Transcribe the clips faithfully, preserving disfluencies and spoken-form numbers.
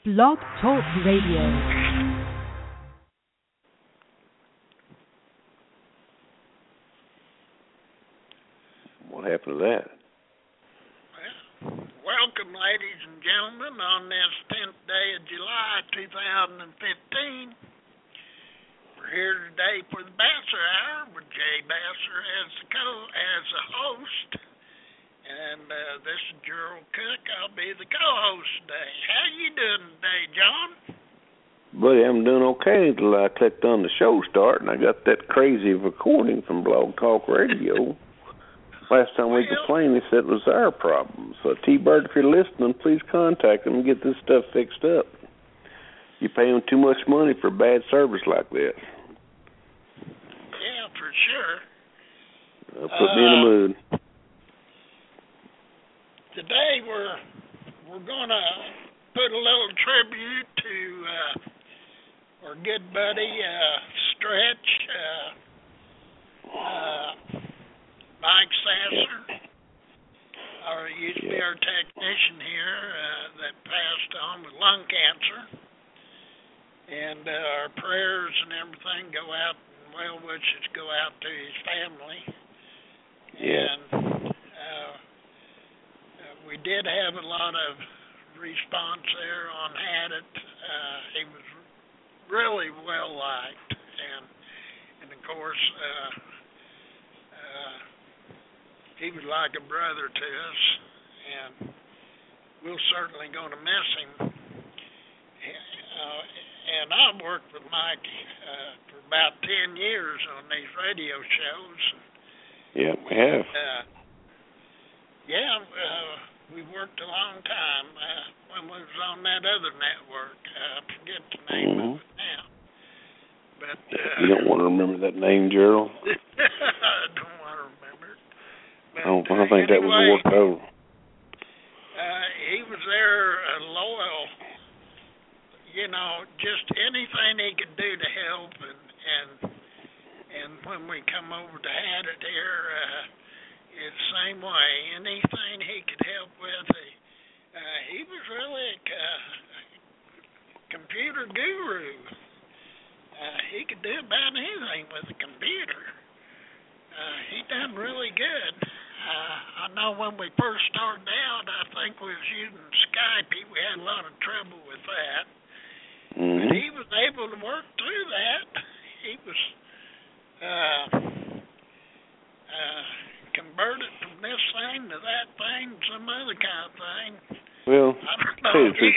Blog Talk Radio. What happened to that? Well, welcome, ladies and gentlemen, on this tenth day of July, two thousand fifteen. We're here today for the Basser Hour with Jay Basser as the co as the host, and uh, this is Gerald Cook. I'll be the co-host today. How you doing today, John? Buddy, I'm doing okay until I clicked on the show start, and I got that crazy recording from Blog Talk Radio. Last time we complained, they said it was our problem. So, T-Bird, if you're listening, please contact them and get this stuff fixed up. You pay them too much money for bad service like this. Yeah, for sure. Uh, put uh, me in the mood. Today we're we're gonna put a little tribute to uh, our good buddy uh, Stretch. Uh, uh, Mike Sasser, our used to be our technician here uh, that passed on with lung cancer, and uh, our prayers and everything go out, and well wishes go out to his family. Yeah. And uh, uh, we did have a lot of response there on Hadit. Uh, he was really well liked, and and of course. Uh, uh, He was like a brother to us, and we're certainly going to miss him. Uh, and I've worked with Mike uh, for about ten years on these radio shows. Yeah, we have. Uh, yeah, uh, we worked a long time uh, when we was on that other network. I forget the name mm-hmm. of it now. But uh, you don't want to remember that name, Gerald? I don't want to remember it. But, I don't, I don't uh, think anyway, that was worked over. Uh, he was there uh, loyal, you know, just anything he could do to help, and and and when we come over to Hadit here, uh, it's the same way. Anything he could help with, he, uh, he was really a uh, computer guru. Uh, he could do about anything with a computer. Uh, he done really good. Uh, I know when we first started out, I think we was using Skype. We had a lot of trouble with that. Mm-hmm. But he was able to work through that. He was uh, uh, converted from this thing to that thing, some other kind of thing. Well, I don't know. tell you the truth,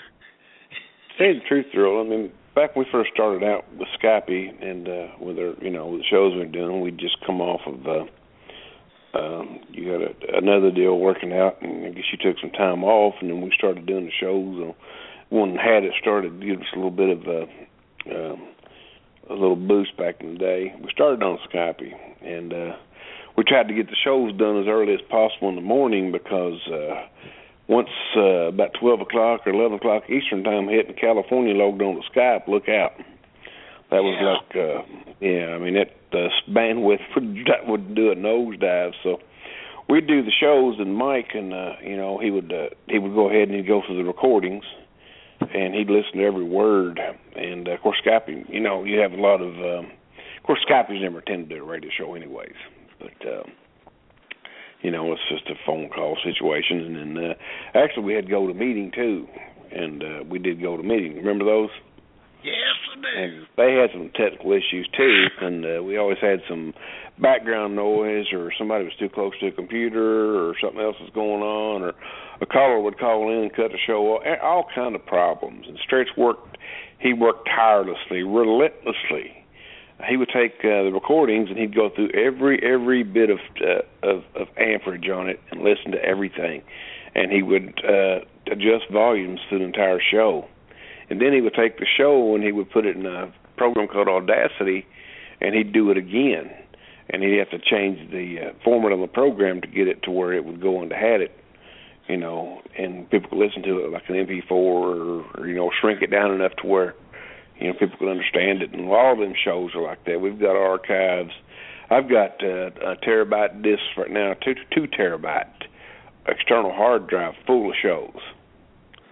tell you the truth, Earl, I mean, back when we first started out with Skype and uh, with our, you know, the shows we were doing, we'd just come off of, uh, um, you had a, another deal working out, and I guess you took some time off, and then we started doing the shows. And one had it started to give us a little bit of a, uh, a little boost back in the day. We started on Skype, and uh, we tried to get the shows done as early as possible in the morning because uh, once uh, about twelve o'clock or eleven o'clock Eastern time hit in California, logged on to Skype, look out. That was yeah. like, uh, yeah, I mean, that uh, bandwidth would, that would do a nosedive. So we'd do the shows, and Mike, and uh, you know, he would uh, he would go ahead and he'd go through the recordings, and he'd listen to every word. And uh, of course, Skype, you know, you have a lot of, um, of course, Skype's never intended to do a radio show, anyways. But uh, you know, it's just a phone call situation. And then uh, actually, we had go to meeting too, and uh, we did go to meeting. Remember those? Yes, I do. And they had some technical issues too, and uh, we always had some background noise, or somebody was too close to a computer, or something else was going on, or a caller would call in and cut the show off. All kind of problems. And Stretch worked; he worked tirelessly, relentlessly. He would take uh, the recordings and he'd go through every every bit of, uh, of of amperage on it and listen to everything, and he would uh, adjust volumes through the entire show. And then he would take the show and he would put it in a program called Audacity, and he'd do it again. And he'd have to change the uh, format of the program to get it to where it would go into Hadit, you know, and people could listen to it like an M P four, or, or you know, shrink it down enough to where, you know, people could understand it. And all of them shows are like that. We've got archives. I've got uh, a terabyte discs right now, two two terabyte external hard drive full of shows.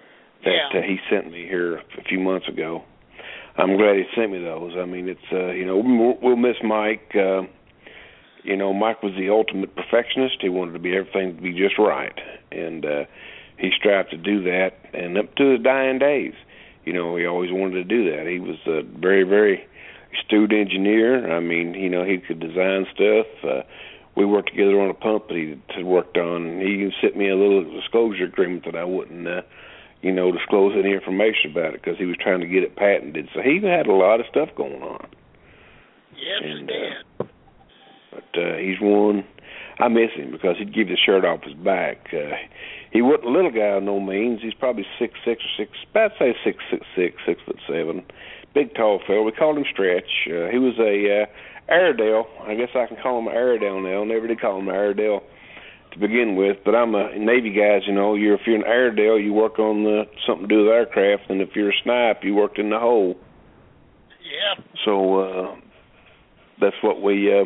that yeah. uh, he sent me here a few months ago. I'm glad he sent me those. I mean, it's uh, you know we'll, we'll miss Mike. Uh, you know, Mike was the ultimate perfectionist. He wanted to be everything to be just right, and uh, he strived to do that, and up to his dying days, you know, he always wanted to do that. He was a very, very astute engineer. I mean, you know, he could design stuff. Uh, we worked together on a pump that he had worked on, and he even sent me a little disclosure agreement that I wouldn't, uh, you know, disclose any information about it because he was trying to get it patented. So he had a lot of stuff going on. Yes, and, he did. Uh, but uh, he's one. I miss him because he'd give the shirt off his back. Uh, he wasn't a little guy by no means. He's probably six six or six, about say six six six, six foot seven. Big tall fellow. We called him Stretch. Uh, he was a uh, Airedale. I guess I can call him an Airedale now. Never did call him an Airedale to begin with. But I'm a Navy guys. You know, you're if you're an Airedale, you work on the something to do with aircraft, and if you're a snipe, you worked in the hole. Yeah. So uh, that's what we. Uh,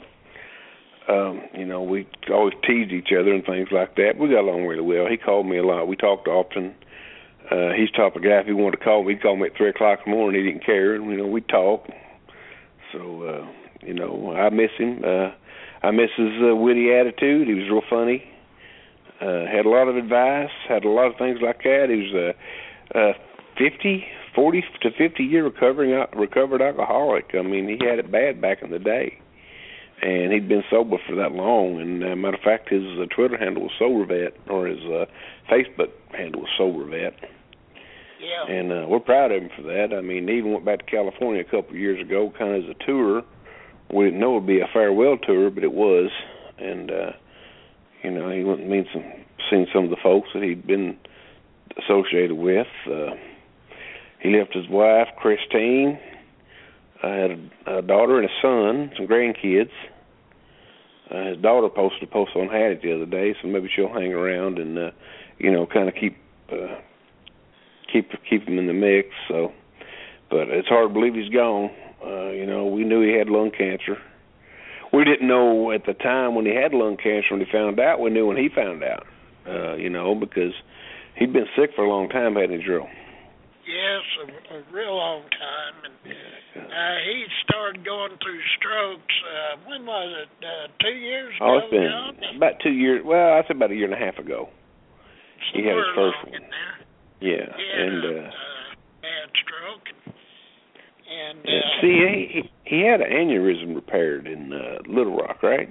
Um, you know, we always teased each other and things like that. We got along really well. He called me a lot. We talked often. Uh, he's the type of guy, if he wanted to call me, he'd call me at three o'clock in the morning. He didn't care. And, you know, we'd talk. So, uh, you know, I miss him. Uh, I miss his uh, witty attitude. He was real funny. Uh, had a lot of advice, had a lot of things like that. He was a, a fifty, forty to fifty-year recovering recovered alcoholic. I mean, he had it bad back in the day. And he'd been sober for that long. And uh, matter of fact, his uh, Twitter handle was SoberVet, or his uh, Facebook handle was SoberVet. Yeah. And uh, we're proud of him for that. I mean, he even went back to California a couple of years ago, kind of as a tour. We didn't know it would be a farewell tour, but it was. And, uh, you know, he went and meet some, seen some of the folks that he'd been associated with. Uh, he left his wife, Christine. I had a, a daughter and a son, some grandkids. Uh, his daughter posted a post on Hattie the other day, so maybe she'll hang around and, uh, you know, kind of keep uh, keep keep him in the mix. So, but it's hard to believe he's gone. Uh, you know, we knew he had lung cancer. We didn't know at the time when he had lung cancer. When he found out, we knew when he found out. Uh, you know, because he'd been sick for a long time, hadn't he, Drew? Yes, a, a real long time. And uh, he started going through strokes. Uh, when was it? Uh, two years ago? Oh, it's been John? about two years. Well, I said about a year and a half ago. He had his first one. In there. Yeah, He had and a, uh, uh, bad stroke. And yeah, uh, see, he he had an aneurysm repaired in uh, Little Rock, right?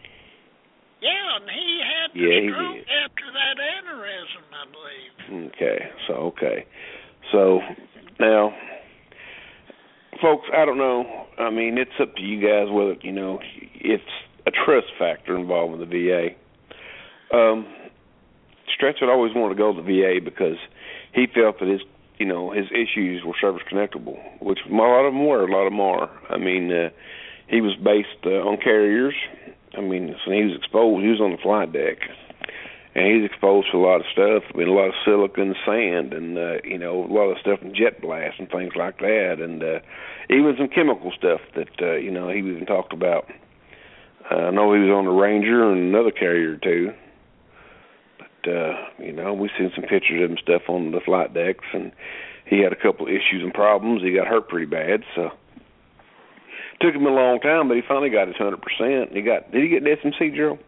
yeah, and he had the Yeah, he stroke did. after that aneurysm, I believe. Okay, so okay, so now, folks, I don't know. I mean, it's up to you guys whether you know it's a trust factor involved with the V A. Um, Stretch had always wanted to go to the V A because he felt that his, you know, his issues were service connectable, which a lot of them were, a lot of them are. I mean, uh, he was based uh, on carriers. I mean, so he was exposed. He was on the flight deck, and he was exposed to a lot of stuff. I mean, a lot of silicon, sand, and uh, you know, a lot of stuff from jet blast and things like that, and uh, even some chemical stuff that uh, you know he even talked about. Uh, I know he was on the Ranger and another carrier too. But, uh, you know, we've seen some pictures of him stuff on the flight decks, and he had a couple of issues and problems. He got hurt pretty bad, so took him a long time, but he finally got his one hundred percent. He got, did he get the S M C, Gerald?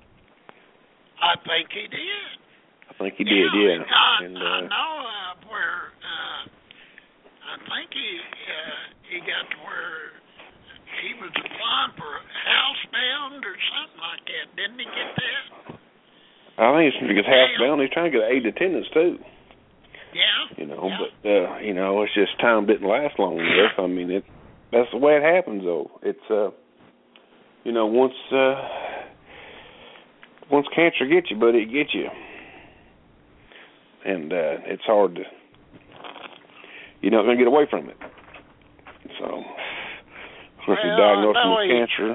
I think he did. I think he did, yeah. I, and, I uh, know uh, where, uh, I think he uh, he got to where he was applying for housebound or something like that. Didn't he get that? I think it's because housebound. He's trying to get aid attendance, too. Yeah. You know, yeah. but, uh, you know, it's just time didn't last long enough. I mean, it, that's the way it happens, though. It's, uh, you know, once, uh, once cancer gets you, buddy, it gets you. And uh, it's hard to, you're not going to get away from it. So, once well, you're diagnosed with he, cancer.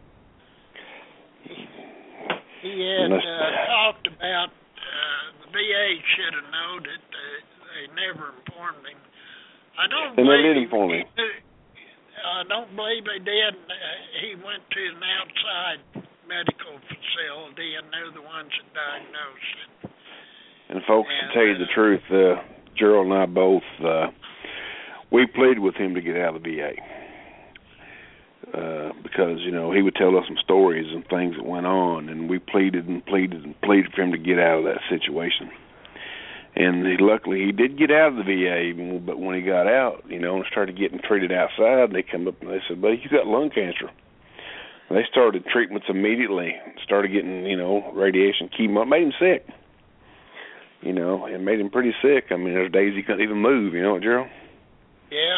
He had uh, talked about uh, the V A should have known it. Uh, they never informed him. I don't they believe never did inform he, him. I don't believe they did. Uh, he went to an outside medical facility, and they're the ones that diagnosed it. And folks, and, to tell you uh, the truth, uh, Gerald and I both, uh, we pleaded with him to get out of the V A. Uh, because, you know, he would tell us some stories and things that went on, and we pleaded and pleaded and pleaded for him to get out of that situation. And he, luckily he did get out of the V A, but when he got out, you know, and started getting treated outside, they come up and they said, buddy, you got lung cancer. And they started treatments immediately, started getting, you know, radiation, chemo. It made him sick. You know, it made him pretty sick. I mean, there's days he couldn't even move, you know, Gerald? Yeah.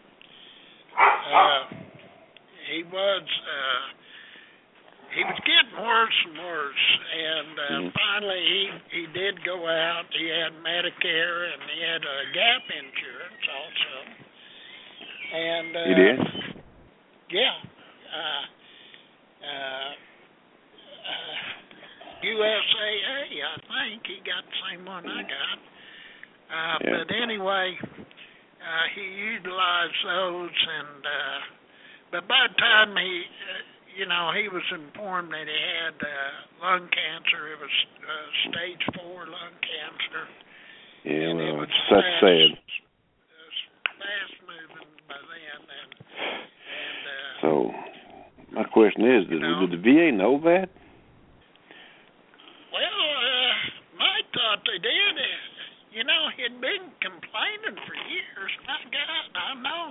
Uh, he was, uh, he was getting worse and worse, and uh, mm-hmm. finally he, he did go out. He had Medicare, and he had a gap insurance also. And uh, he did? Yeah. Uh, uh, uh, U S A A, I think. He got the same one I got. Uh, yeah. But anyway, uh, he utilized those, and uh, but by the time he, uh, you know, he was informed that he had uh, lung cancer. It was uh, stage four lung cancer. Yeah, and well, it was that's fast, sad. Fast moving by then, and, and uh, so my question is, did, know, did the V A know that? Well, uh, Mike thought they did. You know, he'd been complaining for years. My God, I know.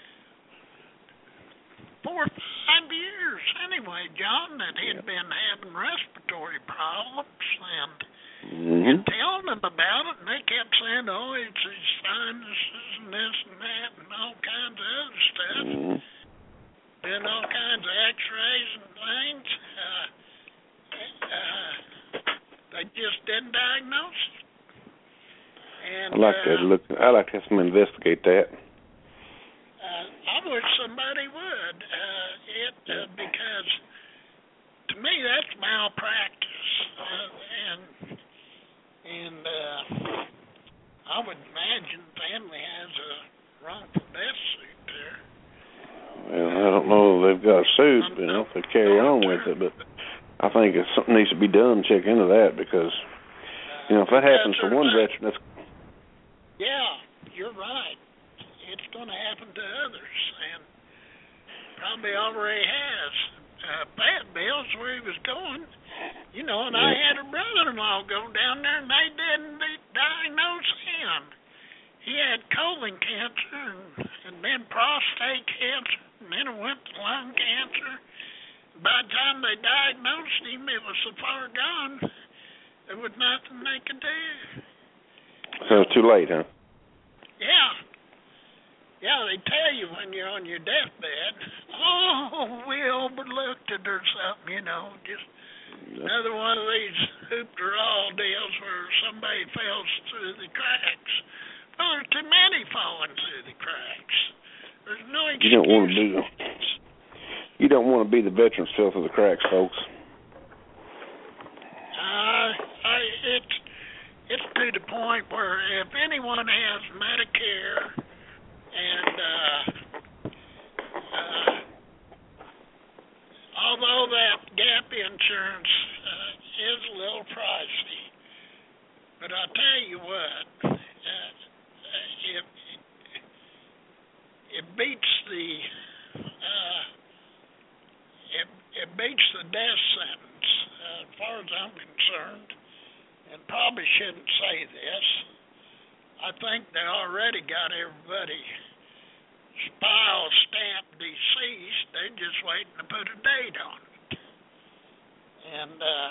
Four or five years, anyway, John, that he'd yeah. been having respiratory problems, and mm-hmm. you'd telling them about it, and they kept saying, oh, it's his sinuses and this and that and all kinds of other stuff. Mm-hmm. Doing all kinds of x-rays and things. Uh, uh, they just didn't diagnose it. And, I'd like uh, to look. I'd like to have some investigate that. Uh, I wish somebody would. Uh, it uh, because to me that's malpractice, uh, and and uh, I would imagine the family has a wrongful death suit there. Well, I don't know if they've got a suit, you know, if they carry on with it, but I think if something needs to be done, check into that, because you know if that happens to one veteran, that's yeah, you're right. It's going to happen to others, and probably already has. Uh, Fayetteville's where he was going, you know, and yeah. I had a brother-in-law go down there, and they didn't diagnose him. He had colon cancer, and, and then prostate cancer, and then it went to lung cancer. By the time they diagnosed him, it was so far gone, there was nothing they could do. So it's too late, huh? Yeah. Yeah, they tell you when you're on your deathbed, oh, we overlooked it or something, you know, just another one of these hoop-de-all deals where somebody falls through the cracks. Well, there's too many falling through the cracks. There's no excuse. You don't want to be the, you don't want to be the veterans fell through the cracks, folks. Uh, I, it's, it's to the point where if anyone has Medicare, and uh, uh, although that gap insurance uh, is a little pricey, but I'll tell you what, uh, it, it beats the uh, it, it beats the death sentence uh, as far as I'm concerned, and probably shouldn't say this. I think they already got everybody file stamped deceased. They're just waiting to put a date on it. And uh,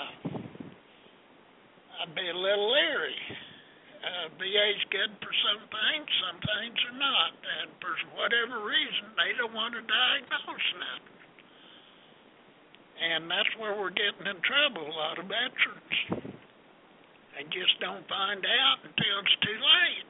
I'd be a little leery. Uh, V A's good for some things, some things are not. And for whatever reason, they don't want to diagnose nothing. And that's where we're getting in trouble, a lot of veterans. They just don't find out until it's too late.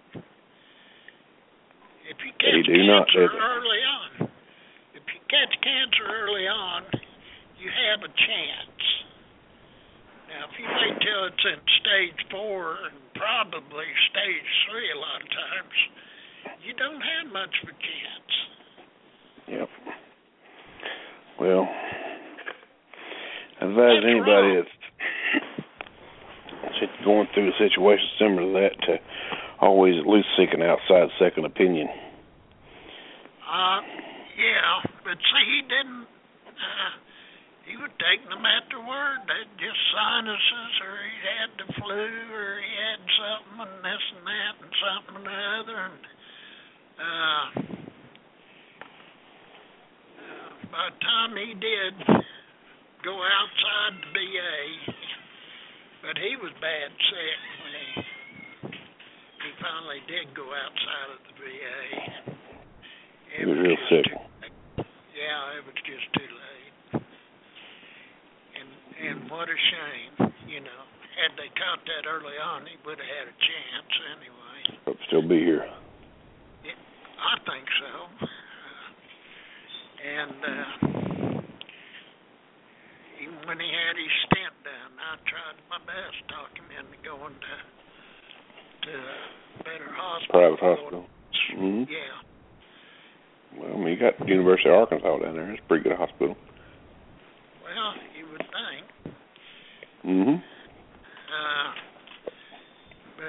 If you catch cancer early on, if you catch cancer early on, you have a chance. Now, if you wait till it's in stage four and probably stage three a lot of times, you don't have much of a chance. Yep. Well, I advise that's anybody wrong. that's going through a situation similar to that to always at least seek an outside second opinion. Uh, yeah, but see, he didn't. Uh, he would take them at their word. They'd just sinuses, or he had the flu, or he had something, and this and that, and something and the other. And uh, uh, by the time he did go outside the V A, but he was bad sick when he he finally did go outside of the V A. He was real sick. Yeah, it was just too late. And and what a shame, you know. Had they caught that early on, he would have had a chance anyway. Hope still be here. Yeah, I think so. Uh, and uh, even when he had his stent done, I tried my best to talk him into going to to a better hospital. Private hospital. Mm-hmm. Yeah. Well, I mean, you got the University of Arkansas down there. It's a pretty good hospital. Well, you would think. Mm-hmm. Uh, but,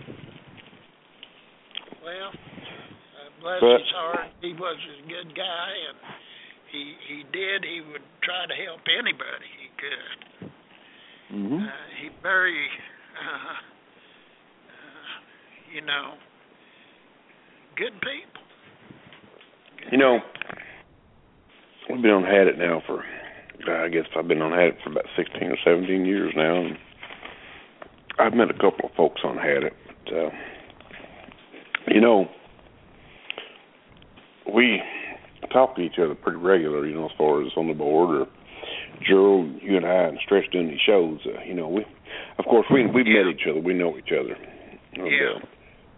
well, uh, bless but, his heart, he was a good guy, and he he did. He would try to help anybody he could. Mm-hmm. Uh, he very, uh, uh, you know, good people. You know, we've been on Had It now for, I guess I've been on Had It for about sixteen or seventeen years now. And I've met a couple of folks on Had It. But, uh, you know, we talk to each other pretty regular, you know, as far as on the board, or Gerald, you and I, and Stretch doing these shows. Uh, you know, we, of course, we, we've yeah. met each other. We know each other. And, yeah. Uh,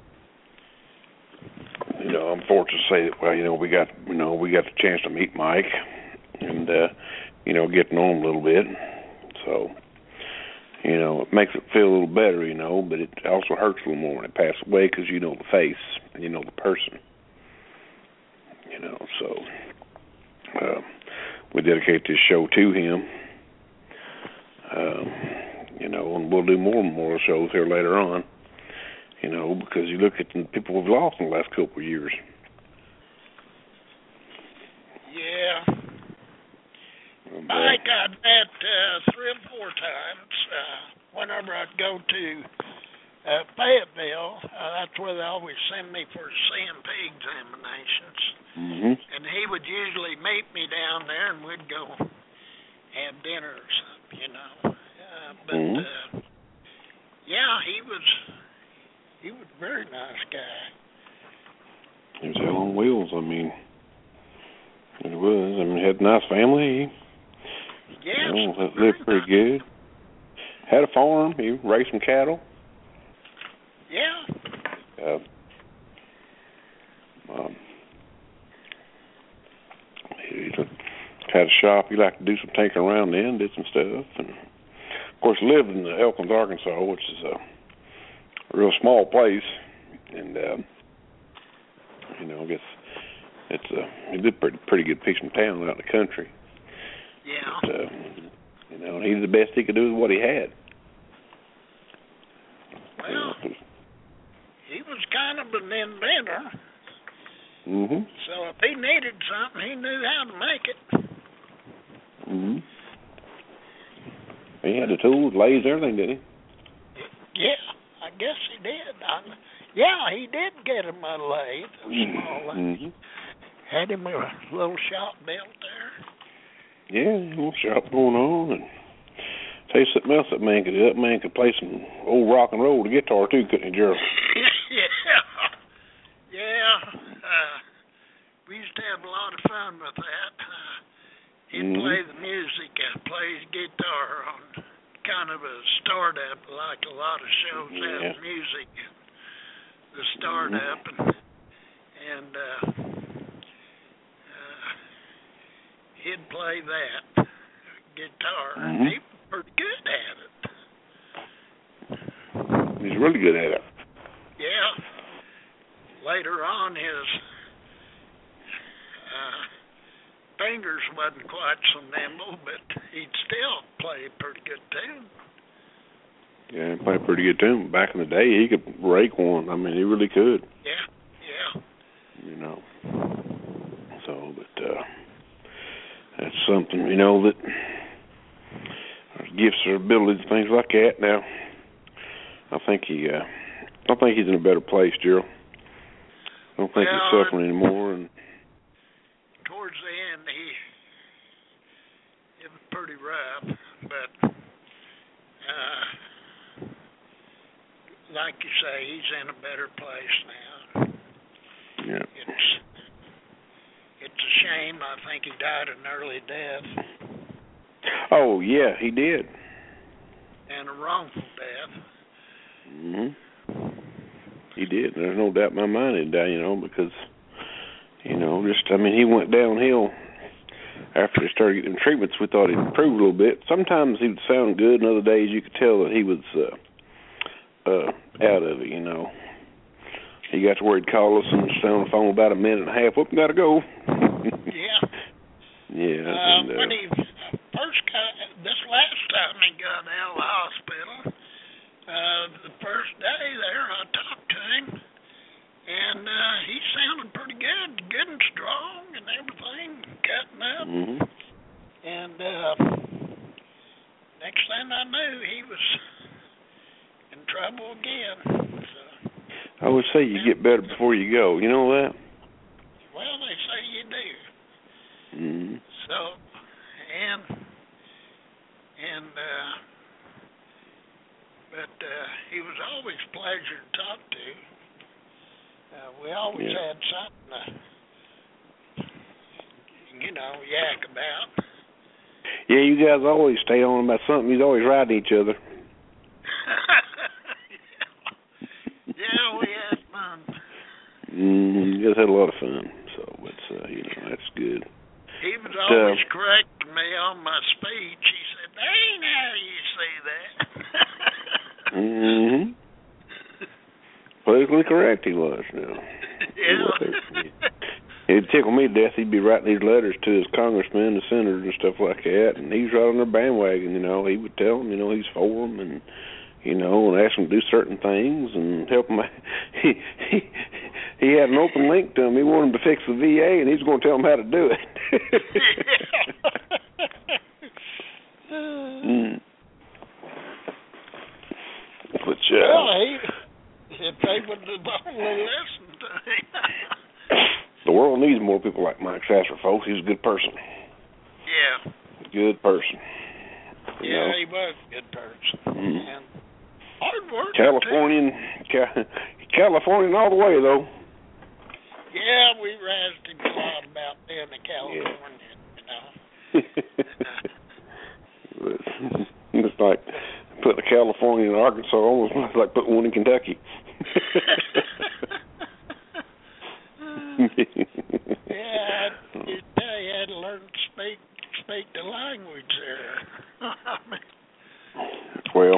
You know, I'm fortunate to say that. Well, you know, we got, you know, we got the chance to meet Mike, and uh, you know, get to know him a little bit. So, you know, it makes it feel a little better, you know, but it also hurts a little more when it passes away, because you know the face and you know the person. You know, so uh, we dedicate this show to him. Um, you know, and we'll do more and more shows here later on. You know, because you look at the people we've lost in the last couple of years. Yeah. And, uh, Mike, I'd met uh, three or four times. Uh, whenever I'd go to uh, Fayetteville, uh, that's where they always send me for C M P examinations. mm-hmm. And he would usually meet me down there, and we'd go have dinner or something, you know. Uh, but, mm-hmm. uh, yeah, he was... He was a very nice guy. He was hell on wheels. I mean, it was. I mean, he had a nice family. He, yes, you know, lived pretty nice. Good. Had a farm. He raised some cattle. Yeah. Uh, um, he had a shop. He liked to do some tinkering around then, did some stuff. And, of course, lived in Elkins, Arkansas, which is a real small place, and uh, you know, I guess it's a it's a pretty pretty good piece of town out in the country. Yeah. But, uh, you know, he's the best he could do with what he had. Well, you know, he was kind of an inventor. Mhm. So if he needed something, he knew how to make it. Mhm. He had the tools, lathes, everything, didn't he? Yeah. I guess he did. I, yeah, he did get him a lathe, a small lathe. Mm-hmm. Had him a little shop built there. Yeah, a little shop going on. And tell you something else that man could do. That man could play some old rock and roll, the guitar too, couldn't he, Gerald? yeah. Yeah. Uh, we used to have a lot of fun with that. Uh, he'd mm-hmm. play the music and play his guitar on kind of a startup, like a lot of shows yeah. have music, the startup, mm-hmm. and, and uh, uh, he'd play that guitar, mm-hmm. and he was pretty good at it. He's really good at it. Yeah. Later on, his uh, fingers wasn't quite so nimble, but he'd still play a pretty good tune. Yeah, he played pretty good too. Back in the day, he could rake one. I mean, he really could. Yeah, yeah. You know. So, but uh, that's something, you know, that gifts or abilities, things like that. Now, I think he, uh, I don't think he's in a better place, Gerald. I don't think well, he's suffering anymore. And towards the end, he it was pretty rough, but uh, like you say, he's in a better place now. yeah, It's it's a shame. I think he died an early death. Oh yeah, he did. And a wrongful death. Mhm. He did. There's no doubt in my mind he died. You know, because you know, just I mean, he went downhill after they started getting treatments. We thought he'd improved a little bit. Sometimes he would sound good, and other days you could tell that he was uh, uh, out of it. You know, he got to where he'd call us and stay on the phone about a minute and a half. Whoop, gotta go. Yeah. Yeah. Uh, and, uh, when he first got, this last time he got out of the hospital, uh, the first day there, I talked to him, and uh, he sounded pretty good, good and strong and everything, cutting up. mm-hmm. And uh, next thing I knew, he was in trouble again. So, I would say you get better before you go. You know that? well, they say you do. Mm-hmm. So, and, and, uh, but uh, he was always a pleasure to talk to. Uh, we always Yeah. had something to, you know, yak about. Yeah, you guys always stay on about something. You're always riding each other. yeah. yeah, we had fun. Mm-hmm. You guys had a lot of fun. So, it's, uh, you know, that's good. He was But, always uh, correcting me on my speech. He said, "That ain't how you say that." mm-hmm. Politically correct he was now. Yeah. It'd tickle me to death. He'd be writing these letters to his congressmen, the senators, and stuff like that, and he's right on their bandwagon. You know, he would tell them, you know, he's for them, and you know, and ask them to do certain things and help them. He he he had an open link to him. He wanted them to fix the V A, and he's going to tell them how to do it. mm. But, uh, well, he, if they would have only listened to him. The world needs more people like Mike Sasser, folks. He's a good person. Yeah. Good person. You yeah, know? he was a good person. Mm-hmm. And hard worker, Californian, ca- Californian all the way, though. Yeah, we razzed him a lot about being a Californian, yeah. you know. It's like putting a Californian in Arkansas, almost like putting one in Kentucky. yeah, you tell you had to learn to speak speak the language there. I mean, well,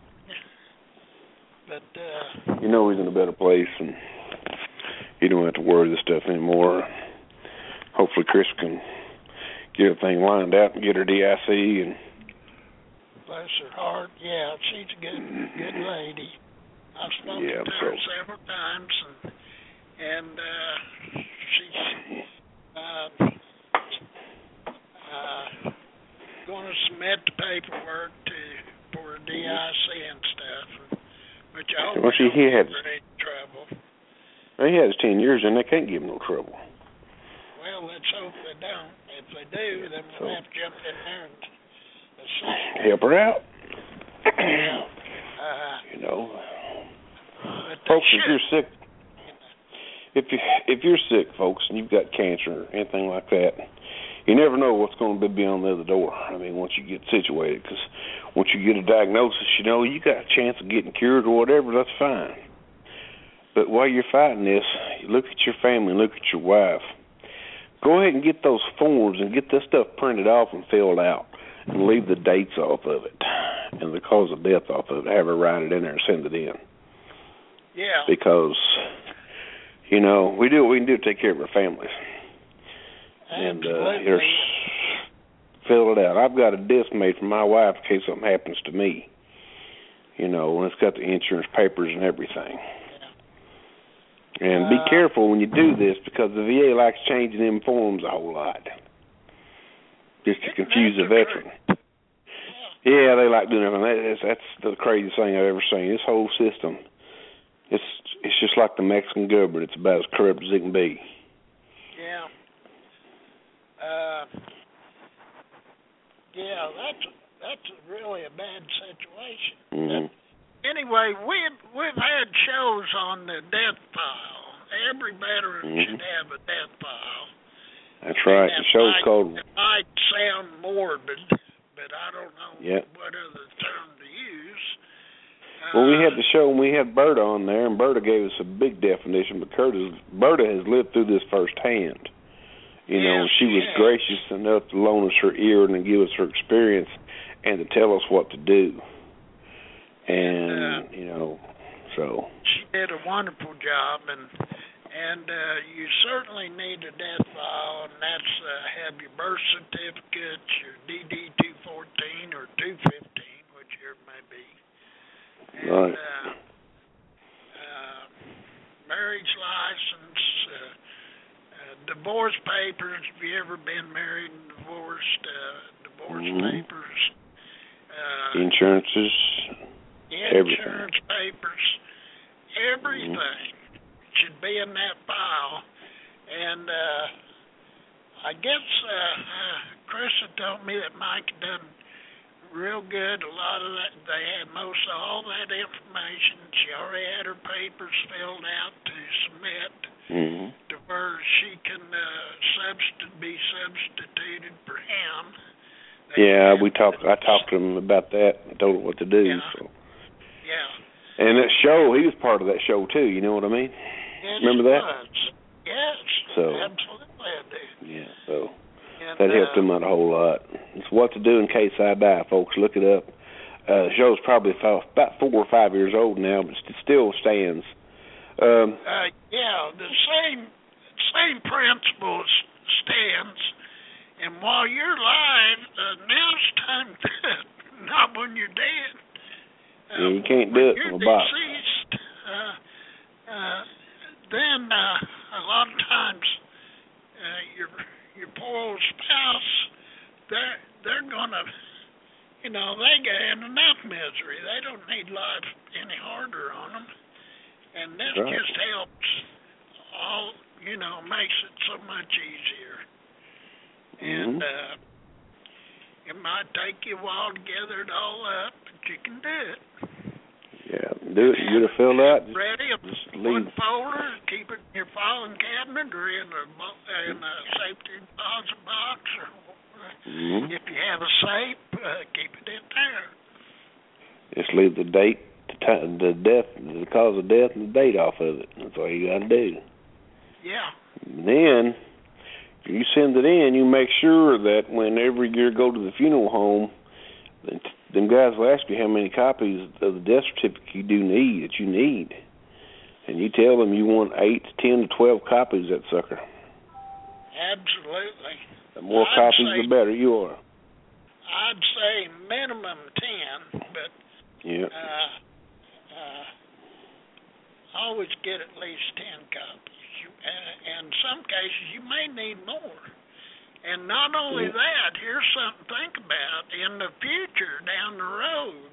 but uh, you know he's in a better place, and you don't have to worry this stuff anymore. Hopefully, Chris can get everything lined out and get her D I C. And bless her heart, yeah, she's a good good lady. I've spoken yeah, to so. her several times, and and uh, she's uh, uh, going to submit the paperwork to for D I C and stuff, which I hope well, she, he had any trouble. Well, he has ten years, and they can't give him no trouble. Well, let's hope they don't. If they do, then we'll so. have to jump in there and assist. Help her out. Yeah. Uh, you know, but folks, should. if you're sick, if you if you're sick, folks, and you've got cancer or anything like that, you never know what's going to be beyond the other door. I mean, once you get situated, because once you get a diagnosis, you know, you got a chance of getting cured or whatever. That's fine. But while you're fighting this, you look at your family, look at your wife. Go ahead and get those forms and get this stuff printed off and filled out, and leave the dates off of it and the cause of death off of it. Have her write it in there and send it in. Yeah. Because, you know, we do what we can do to take care of our families. Absolutely. And uh, here's, fill it out. I've got a disc made for my wife in case something happens to me. You know, and it's got the insurance papers and everything. Yeah. And uh, be careful when you do this, because the V A likes changing them forms a whole lot, just to confuse the veteran. Yeah, they like doing everything. That's, that's the craziest thing I've ever seen. This whole system, it's it's just like the Mexican government. It's about as corrupt as it can be. Yeah. Uh, yeah, that's that's really a bad situation. Mm-hmm. But anyway, we've we've had shows on the death file. Every veteran mm-hmm. should have a death file. That's right. And the show's might, called. It might sound morbid, but I don't know yep. what other term to use. Well, uh, we had the show, and we had Berta on there, and Berta gave us a big definition, but Curtis, Berta has lived through this firsthand. You yes, know, she was yes. gracious enough to loan us her ear and to give us her experience and to tell us what to do. And, and uh, you know, so. She did a wonderful job, and and uh, you certainly need a death file, and that's uh, have your birth certificate, your D D two fourteen or two fifteen, whichever it may be. And, right. Uh, uh, marriage license, uh, uh, divorce papers. Have you ever been married and divorced? Uh, divorce mm-hmm. papers. Uh, Insurances. Insurance everything. papers. Everything mm-hmm. should be in that file. And uh, I guess uh, uh, Krista told me that Mike done real good. A lot of that, they had most of all that information. She already had her papers filled out to submit mm-hmm. to where she can uh, subst- be substituted for him. They yeah, we talked. I talked to him about that. I told him what to do. Yeah. So. Yeah. And that show, he was part of that show too. You know what I mean? Yes, Remember that? Was. Yes. So. Absolutely, I do. Yeah. So. And, that helped uh, him out a whole lot. It's What to Do in Case I Die, folks. Look it up. Uh, the show's probably five, about four or five years old now, but it still stands. Um, uh, yeah, the same same principle stands. And while you're alive, uh, now's time to do it, not when you're dead. Uh, yeah, you can't do it from a box. Deceased, uh, uh, then uh, a lot of times uh, your your poor old spouse, they're they're gonna, you know, they get enough misery. They don't need life any harder on them, and this right. just helps. All you know, makes it so much easier. And mm-hmm. uh, it might take you a while to gather it all up, but you can do it. Yeah, do it. You get it filled out. Just, ready, just one leave. folder, keep it in your filing cabinet or in a, in a safety deposit box, or mm-hmm. if you have a safe, uh, keep it in there. Just leave the date, the time, the death, the cause of death, and the date off of it. That's all you got to do. Yeah. And then. You send it in, you make sure that whenever you go to the funeral home, them guys will ask you how many copies of the death certificate you do need, that you need. And you tell them you want eight to ten to twelve copies of that sucker. Absolutely. The more I'd copies, say, the better you are. I'd say minimum ten, but yeah. uh, uh, always get at least ten copies. And in some cases, you may need more. And not only yeah. that, here's something to think about. In the future, down the road,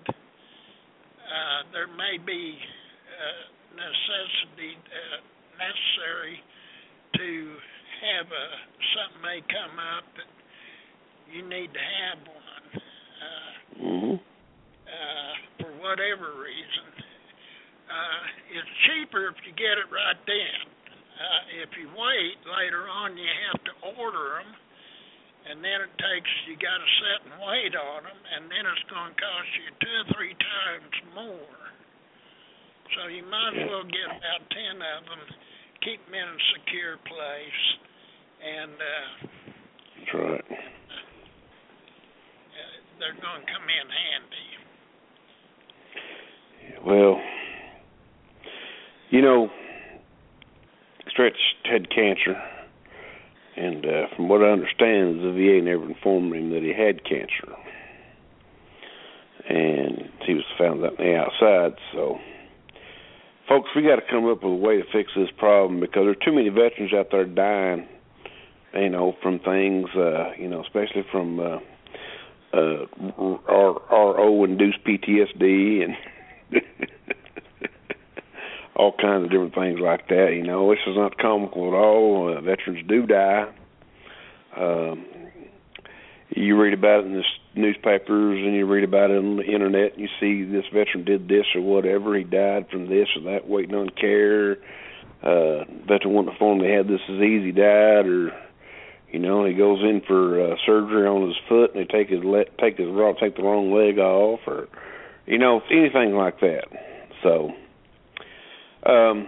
uh, there may be uh, necessity uh, necessary to have a something may come up that you need to have one uh, mm-hmm. uh, for whatever reason. Uh, it's cheaper if you get it right then. Uh, if you wait, later on you have to order them, and then it takes, you got to sit and wait on them, and then it's going to cost you two or three times more. So you might as well get about ten of them, keep them in a secure place, and uh, that's right. Uh, they're going to come in handy. Well, you know, Stretch had cancer, and uh, from what I understand, the V A never informed him that he had cancer. And he was found out on the outside. So, folks, we got to come up with a way to fix this problem because there are too many veterans out there dying, you know, from things, uh, you know, especially from uh, uh, R O-induced P T S D and all kinds of different things like that. You know, this is not comical at all. Uh, veterans do die. Um, you read about it in the newspapers and you read about it on the internet and you see this veteran did this or whatever. He died from this or that, waiting on care. Uh, veteran wouldn't inform they had this disease, he died, or you know, he goes in for uh, surgery on his foot and they take his le- take his take the wrong leg off, or you know, anything like that. So, um,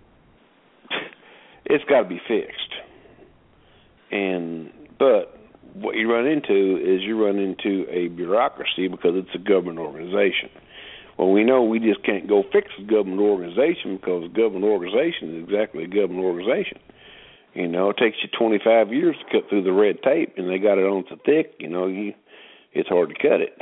it's got to be fixed. And but what you run into is you run into a bureaucracy because it's a government organization. Well, we know we just can't go fix a government organization because a government organization is exactly a government organization. You know, it takes you twenty-five years to cut through the red tape, and they got it on so thick, you know, you it's hard to cut it.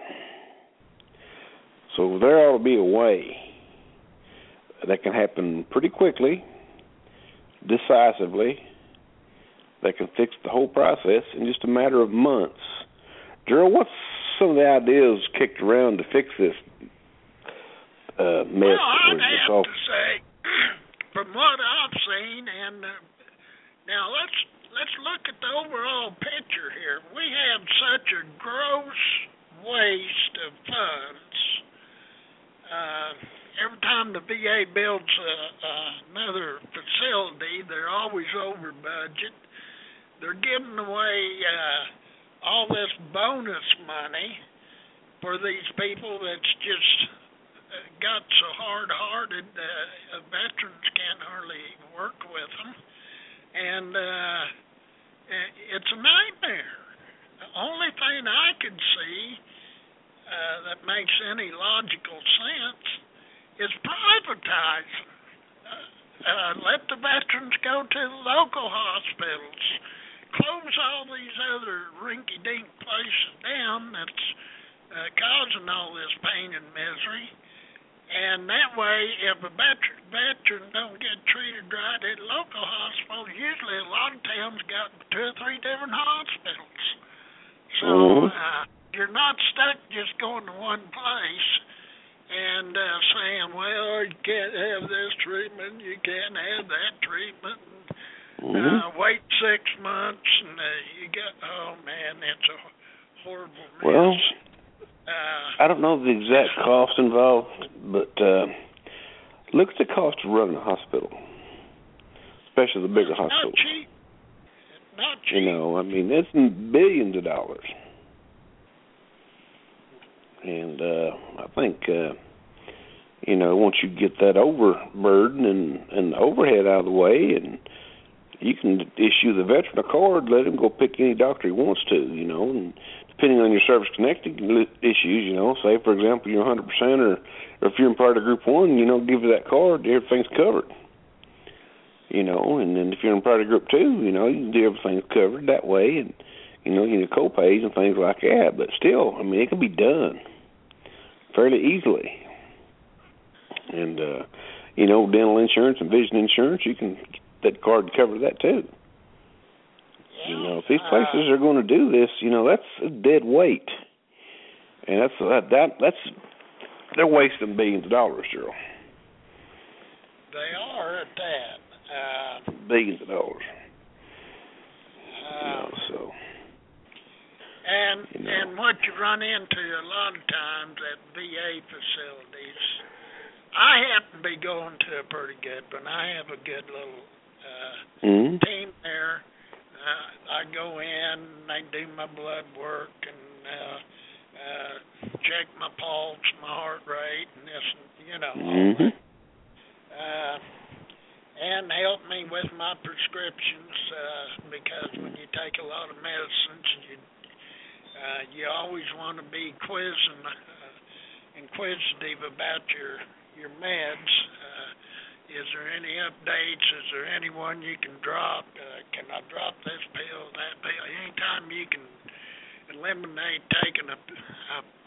So there ought to be a way that can happen pretty quickly, decisively, that can fix the whole process in just a matter of months. Gerald, what's some of the ideas kicked around to fix this uh, mess? Well, I'd have all... to say, from what I've seen, and uh, now let's let's look at the overall picture here. We have such a gross waste of funds. Uh, every time the V A builds a, uh, another facility, they're always over budget. They're giving away uh, all this bonus money for these people that's just uh, got so hard-hearted, uh, veterans can't hardly work with them. And uh, it's a nightmare. The only thing I can see uh, that makes any logical sense is privatizing. Uh, uh, let the veterans go to the local hospitals. Close all these other rinky-dink places down that's uh, causing all this pain and misery. And that way, if a veteran, veteran don't get treated right at local hospitals, usually a lot of towns got two or three different hospitals. So uh, you're not stuck just going to one place and uh, saying, well, you can't have this treatment, you can't have that treatment. Mm-hmm. Uh, wait six months, and uh, you get, oh, man, it's a horrible mess. Well, uh, I don't know the exact cost involved, but uh, look at the cost of running a hospital, especially the bigger it's hospitals. Not cheap. It's not cheap. You know, I mean, it's billions of dollars. And uh, I think, uh, you know, once you get that overburden and, and the overhead out of the way, and you can issue the veteran a card, let him go pick any doctor he wants to, you know, and depending on your service-connected issues, you know, say, for example, you're one hundred percent, or, or if you're in part of Group one, you know, give you that card, everything's covered, you know, and then if you're in part of Group two, you know, you can do everything's covered that way, and, you know, you need co-pays and things like that, but still, I mean, it can be done fairly easily. And, uh, you know, dental insurance and vision insurance, you can that card to cover that too. Yeah. You know, if these places are going to do this, you know, that's a dead weight, and that's that, that that's they're wasting billions of dollars, Gerald. They are at that. Uh, billions of dollars. Uh, you know, so. And you know. and what you run into a lot of times at V A facilities, I happen to be going to a pretty good one. I have a good little uh, mm-hmm. team there. Uh, I go in, they do my blood work and uh, uh, check my pulse, my heart rate, and this, you know, all mm-hmm. that. Uh, and help me with my prescriptions uh, because when you take a lot of medicines, you uh, you always want to be quizzing, uh, inquisitive about your your meds. Uh, is there any updates? Is there anyone you can drop? Uh, can I drop this pill, that pill? Anytime you can eliminate taking a, a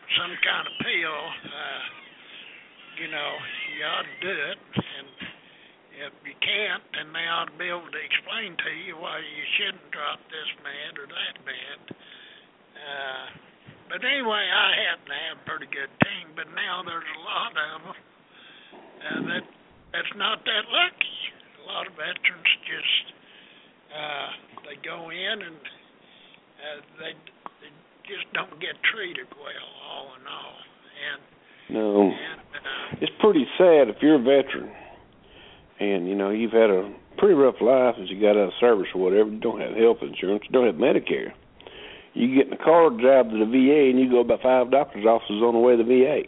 some kind of pill, uh, you know, you ought to do it. And if you can't, then they ought to be able to explain to you why you shouldn't drop this med or that med. Uh, but anyway, I happen to have a pretty good team, but now there's a lot of them uh, that that's not that lucky. A lot of veterans just uh, they go in and uh, they, they just don't get treated well, all in all. And no, and, uh, it's pretty sad if you're a veteran and you know you've had a pretty rough life as you got out of service or whatever. You don't have health insurance, you don't have Medicare. You get in a car, drive to the V A, and you go about five doctor's offices on the way to the V A.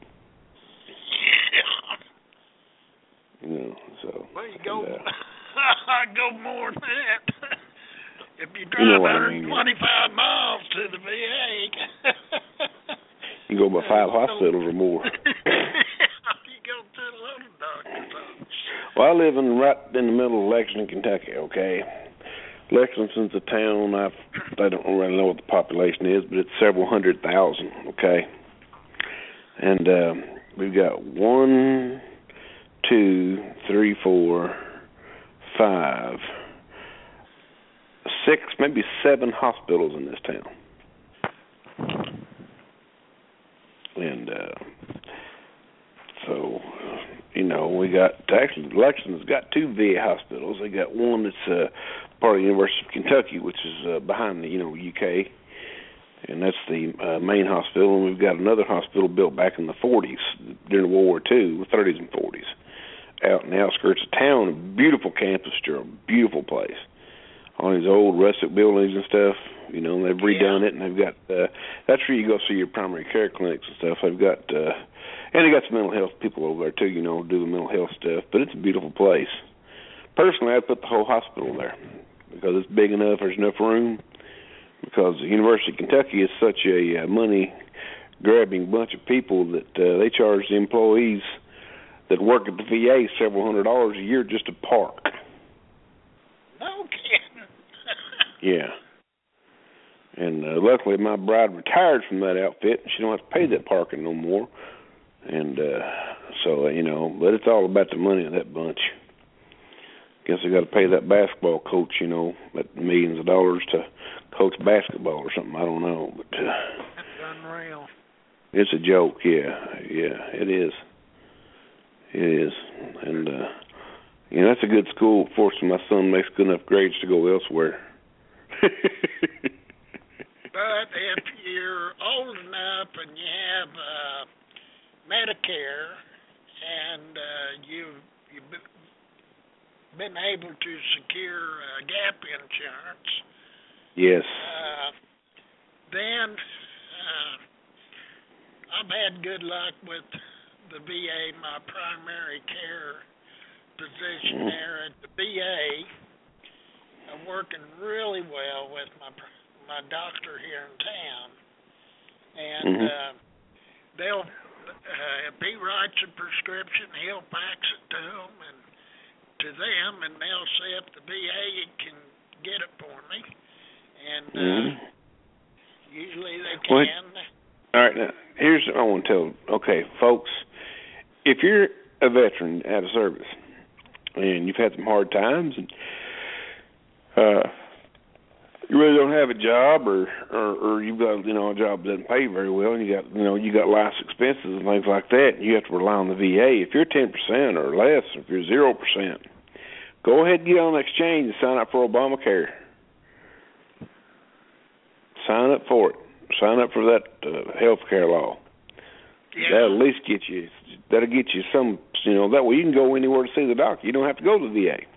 You know, so. Well, you go. And, uh, I go more than that. If you drive you know one I hundred twenty-five mean. miles to the V A, you go by five hospitals or more. You go to the little doctor's office. Well, I live in right in the middle of Lexington, Kentucky. Okay. Lexington's a town, I've, I don't really know what the population is, but it's several hundred thousand, okay? And uh, we've got one, two, three, four, five, six, maybe seven hospitals in this town. And uh, so, you know, we got, actually, Lexington's got two V A hospitals. They got one that's uh, part of the University of Kentucky, which is uh, behind the, you know, U K, and that's the uh, main hospital. And we've got another hospital built back in the forties, during World War Two, the thirties and forties, out in the outskirts of town. A beautiful campus, a beautiful place. On these old rustic buildings and stuff, you know, they've redone Yeah. it, and they've got, uh, that's where you go see your primary care clinics and stuff. They've got, uh, and they got some mental health people over there too, you know, do the mental health stuff, but it's a beautiful place. Personally, I'd put the whole hospital there because it's big enough, there's enough room, because the University of Kentucky is such a uh, money-grabbing bunch of people that uh, they charge the employees that work at the V A several hundred dollars a year just to park. No kidding. Yeah. And uh, luckily my bride retired from that outfit, and she don't have to pay that parking no more. And uh, so, you know, but it's all about the money of that bunch. Guess they got to pay that basketball coach, you know, that millions of dollars to coach basketball or something. I don't know, but uh, That's unreal. It's a joke. Yeah, yeah, it is. It is, and uh, you know that's a good school. Fortunately, my son makes good enough grades to go elsewhere. But if you're old enough and you have uh, Medicare and uh, you've, you've been able to secure uh, gap insurance, yes, uh, then uh, I've had good luck with the V A, my primary care physician mm. there at the V A. I'm working really well with my my doctor here in town, and mm-hmm. uh, they'll uh, if he writes a prescription, he'll fax it to them and to them, and they'll see if the V A can get it for me, and uh, mm-hmm. usually they What? can. All right, now here's what I want to tell. Okay, folks, if you're a veteran out of service and you've had some hard times and uh, you really don't have a job, or, or or you've got, you know, a job that doesn't pay very well, and you got, you know, you got life's expenses and things like that, and you have to rely on the V A. If you're ten percent or less, if you're zero percent, go ahead and get on the exchange and sign up for Obamacare. Sign up for it. Sign up for that uh, health care law. Yeah. That'll at least get you. That'll get you some. You know, that way you can go anywhere to see the doctor. You don't have to go to the V A.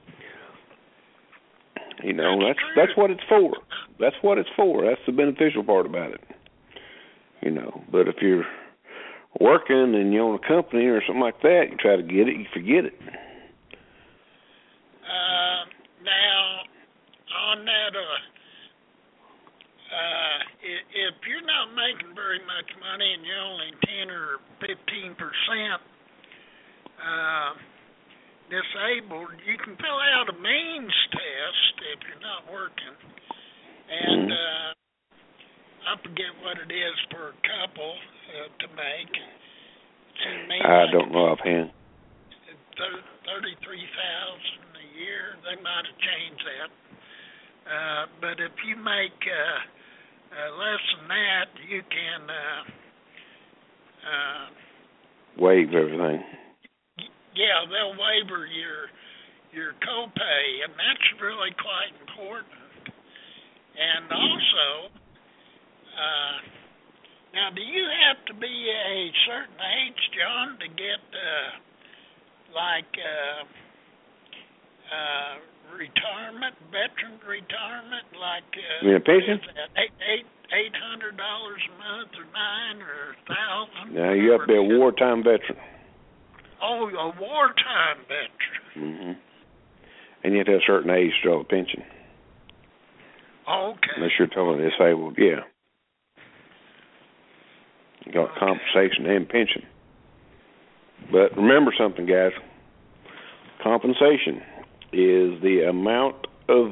You know, that's that's, that's what it's for. That's what it's for. That's the beneficial part about it. You know, but if you're working and you own a company or something like that, you try to get it, you forget it. Uh, now, on that, uh, uh, if you're not making very much money and you're only ten or fifteen percent uh, disabled, you can fill out a means test if you're not working. And mm-hmm. uh, I forget what it is for a couple uh, to make. To me, I like don't know offhand. thirty-three thousand a year. They might have changed that. Uh, but if you make uh, uh, less than that, you can uh, uh, waive everything. Yeah, they'll waiver your your copay, and that's really quite important. And also, uh, now, do you have to be a certain age, John, to get uh, like uh, uh, retirement, veteran retirement, like uh, You mean a pension? what is that, eight eight eight hundred dollars a month, or nine, or a thousand? Now you have to be a wartime veteran. Oh, a wartime veteran. Mm-hmm. And you have to have a certain age to draw a pension. Okay. Unless you're totally disabled, yeah. You got okay. compensation and pension. But remember something, guys. Compensation is the amount of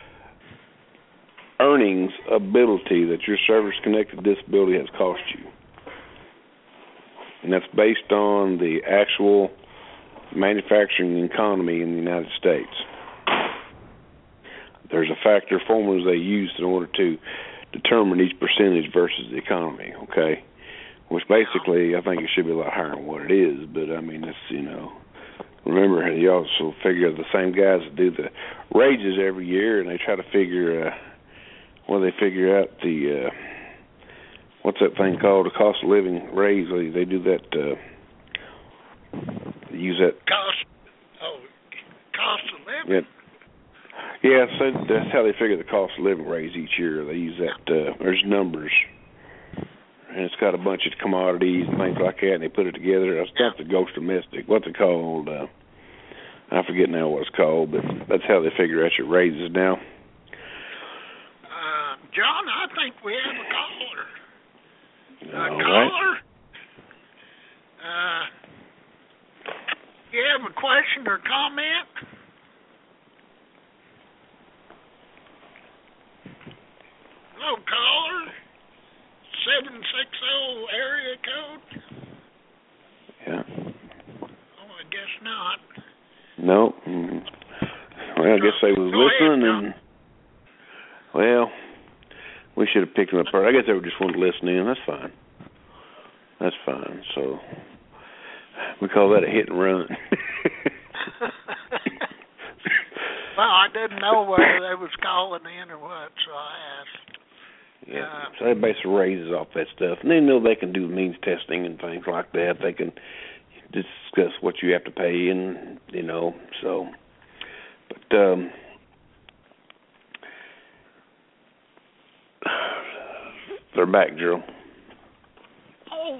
earnings ability that your service-connected disability has cost you. And that's based on the actual manufacturing economy in the United States. There's a factor formulas they use in order to determine each percentage versus the economy, okay? Which basically, I think it should be a lot higher than what it is, but I mean, it's, you know, remember, you also figure the same guys that do the wages every year, and they try to figure, uh, well, they figure out the, uh, what's that thing called, the cost of living raise. They, they do that, uh, they use that. Cost, oh, cost of living? Yeah. Yeah, so that's how they figure the cost of living raise each year. They use that, uh, there's numbers, and it's got a bunch of commodities and things like that, and they put it together. It's not the Ghost Domestic. What's it called? Uh, I forget now what it's called, but that's how they figure out your raises now. Uh, John, I think we have a caller. A All caller? Right. Uh, you have a question or comment? Hello, caller. seven six zero area code? Yeah. Oh, I guess not. No. Mm-hmm. Well, I guess they was Go listening, ahead, and, well, we should have picked them apart. I guess they were just wanting to listen in. That's fine. That's fine. So we call that a hit and run. Well, I didn't know whether they was calling in or what, so I asked. Yeah, uh, so they base the raises off that stuff. And they know they can do means testing and things like that. They can discuss what you have to pay and, you know, so. But, um, they're back, Drew. Oh.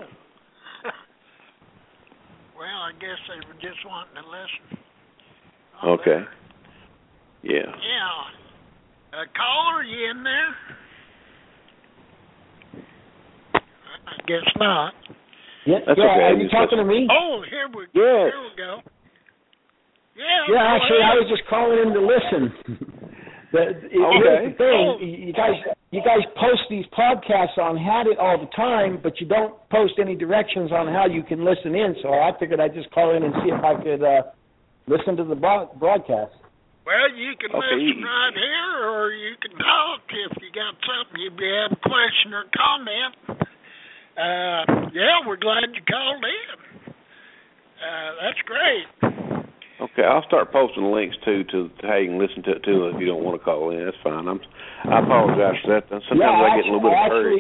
Well, I guess they were just wanting to listen. Oh, okay. there. Yeah. Yeah. Uh, caller, you in there? I guess not. Yeah, That's yeah. okay. Are you talking to me? Oh, here we, yes. here we go. Yeah. Yeah, actually, ahead. I was just calling in to listen. the, it, okay. Here's the thing: oh. you guys, you guys post these podcasts on Had It all the time, but you don't post any directions on how you can listen in. So I figured I'd just call in and see if I could uh, listen to the bo- broadcast. Well, you can okay. listen right here, or you can talk if you got something, if you have a question or comment. Uh, yeah, we're glad you called in. Uh, that's great. Okay, I'll start posting links too to, to how you can listen to it too if you don't want to call in. That's fine. I'm, I apologize for that. Sometimes yeah, I get in a little bit of a hurry.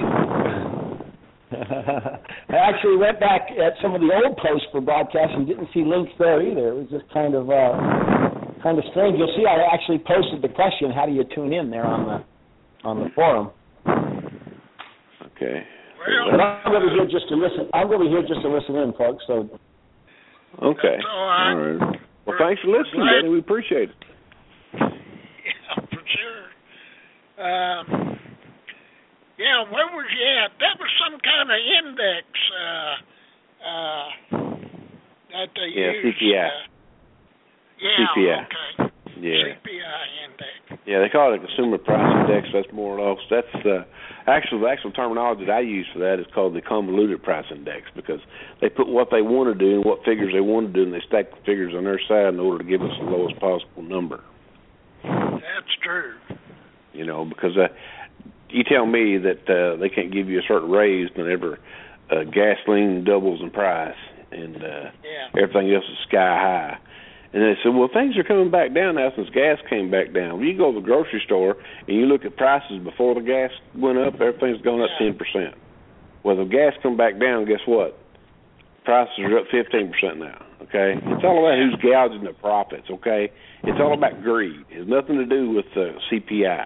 I actually went back at some of the old posts for broadcasts and didn't see links there either. It was just kind of uh, kind of strange. You'll see I actually posted the question, how do you tune in there on the on the forum. Okay. Well, but I'm really here just to listen. I'm really here just to listen in, folks. So. Okay. That's all right. All right. Well, thanks for listening, buddy. We appreciate it. Yeah, for sure. Um, yeah, where was you at? That was some kind of index uh, uh, that they yeah, use. C P I. Uh, yeah, C P I. okay. Yeah. C P I index. Yeah, they call it a consumer price index. That's more or less. That's the actual the actual terminology that I use for that is called the convoluted price index, because they put what they want to do and what figures they want to do, and they stack the figures on their side in order to give us the lowest possible number. That's true. You know, because uh, you tell me that uh, they can't give you a certain raise whenever uh, gasoline doubles in price and uh, yeah. everything else is sky high. And they said, well, things are coming back down now since gas came back down. When you go to the grocery store and you look at prices before the gas went up, everything's gone up ten percent. Well, if gas come back down, guess what? Prices are up fifteen percent now, okay? It's all about who's gouging the profits, okay? It's all about greed. It has nothing to do with uh, C P I.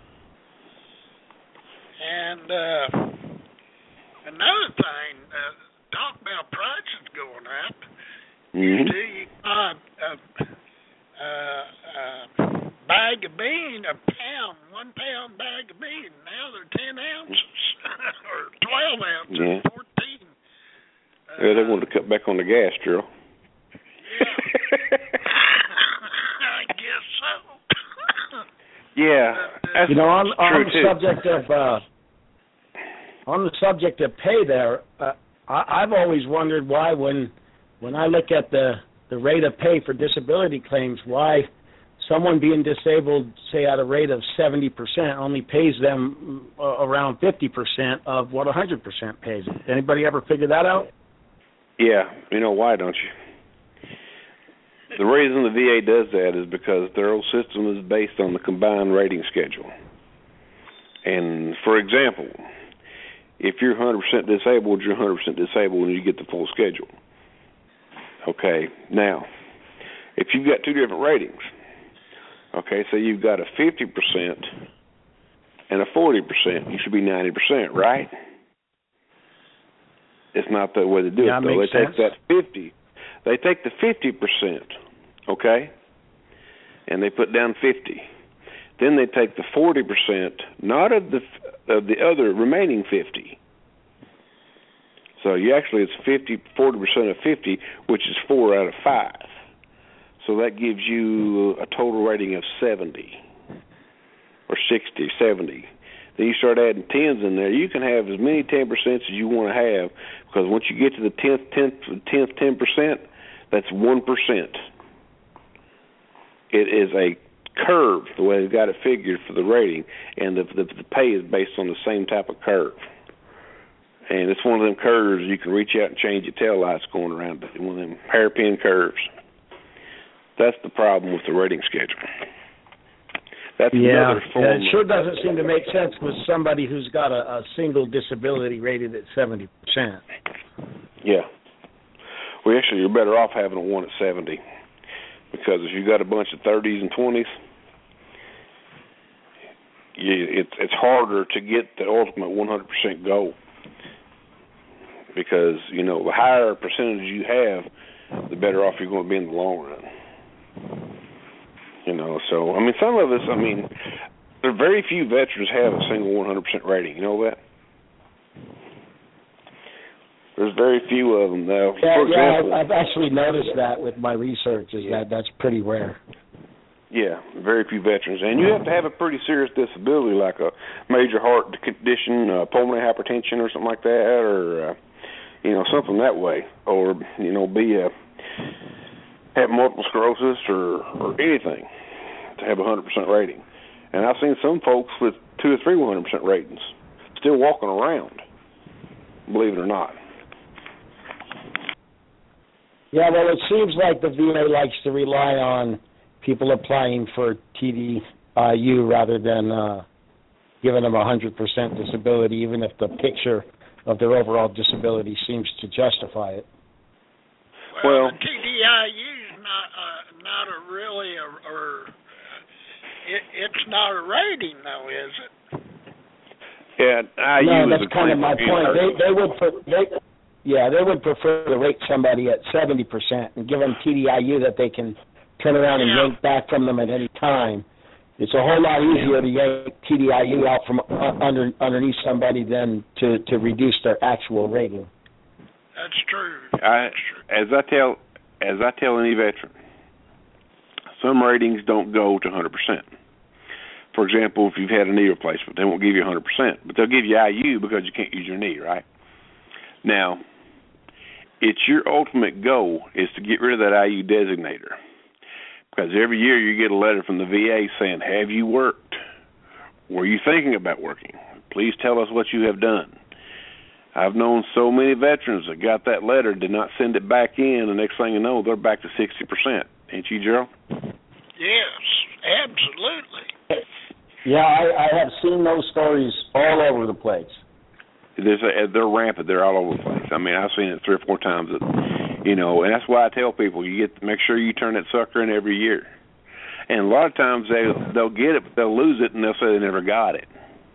And uh, another thing, uh, talk about prices going up. Mm-hmm. Do you buy a, a, a bag of bean, a pound, one pound bag of bean? Now they're ten ounces or twelve ounces, yeah. fourteen. Uh, Yeah, they wanted to cut back on the gas, Gerald. Yeah. I guess so. Yeah, that's you know, on, on the too. subject of uh, on the subject of pay, there, uh, I, I've always wondered why, when when I look at the the rate of pay for disability claims, why someone being disabled, say at a rate of seventy percent, only pays them uh, around fifty percent of what one hundred percent pays. Anybody ever figure that out? Yeah, you know why, don't you? The reason the V A does that is because their old system is based on the combined rating schedule. And, for example, if you're one hundred percent disabled, you're one hundred percent disabled when you get the full schedule. Okay, now, if you've got two different ratings, okay, so you've got a fifty percent and a forty percent, you should be ninety percent, right? It's not the way to do yeah, it, though. They sense. take that fifty, they take the fifty percent, okay, and they put down fifty. Then they take the forty percent, not of the of the other remaining fifty. So you actually, it's fifty, forty percent of fifty, which is four out of five. So that gives you a total rating of seventy or sixty, seventy. Then you start adding tens in there. You can have as many ten percent as you want to have, because once you get to the tenth, tenth, tenth, ten percent, that's one percent. It is a curve, the way they've got it figured for the rating, and the, the, the pay is based on the same type of curve. And it's one of them curves you can reach out and change your tail lights going around it. One of them hairpin curves. That's the problem with the rating schedule. That's yeah, another form. Yeah, it sure doesn't seem to make sense with somebody who's got a, a single disability rated at seventy percent. Yeah. Well, actually, you're better off having a one at seventy, because if you've got a bunch of thirties and twenties, you, it's it's harder to get the ultimate one hundred percent goal. Because, you know, the higher percentage you have, the better off you're going to be in the long run. You know, so, I mean, some of us, I mean, there are very few veterans have a single one hundred percent rating. You know that? There's very few of them, though. Yeah, For yeah example, I've, I've actually noticed that with my research, is yeah. that that's pretty rare. Yeah, very few veterans. And you have to have a pretty serious disability, like a major heart condition, uh, pulmonary hypertension or something like that, or... Uh, you know, something that way, or, you know, be a, have multiple sclerosis or, or anything to have a one hundred percent rating. And I've seen some folks with two or three one hundred percent ratings still walking around, believe it or not. Yeah, well, it seems like the V A likes to rely on people applying for T D I U rather than uh, giving them a one hundred percent disability, even if the picture of their overall disability seems to justify it. Well, Well, the T D I U is not uh, not a really a, or it, it's not a rating though, is it? yeah, I no, U is that's a kind of my claim point. for They they would pre- they yeah they would prefer to rate somebody at seventy percent and give them T D I U that they can turn around and Yeah. yank back from them at any time. It's a whole lot easier to yank T D I U out from uh, under underneath somebody than to, to reduce their actual rating. That's true. I, That's true. as I tell, as I tell any veteran, some ratings don't go to one hundred percent. For example, if you've had a knee replacement, they won't give you one hundred percent, but they'll give you I U because you can't use your knee, right? Now, it's your ultimate goal is to get rid of that I U designator, because every year you get a letter from the V A saying, have you worked? Were you thinking about working? Please tell us what you have done. I've known so many veterans that got that letter, did not send it back in, and next thing you know, they're back to sixty percent. Ain't you, Gerald? Yes, absolutely. Yeah, I, I have seen those stories all over the place. There's a, they're rampant. They're all over the place. I mean, I've seen it three or four times. That, you know, and that's why I tell people, you get make sure you turn that sucker in every year. And a lot of times they they'll get it, but they'll lose it, and they'll say they never got it.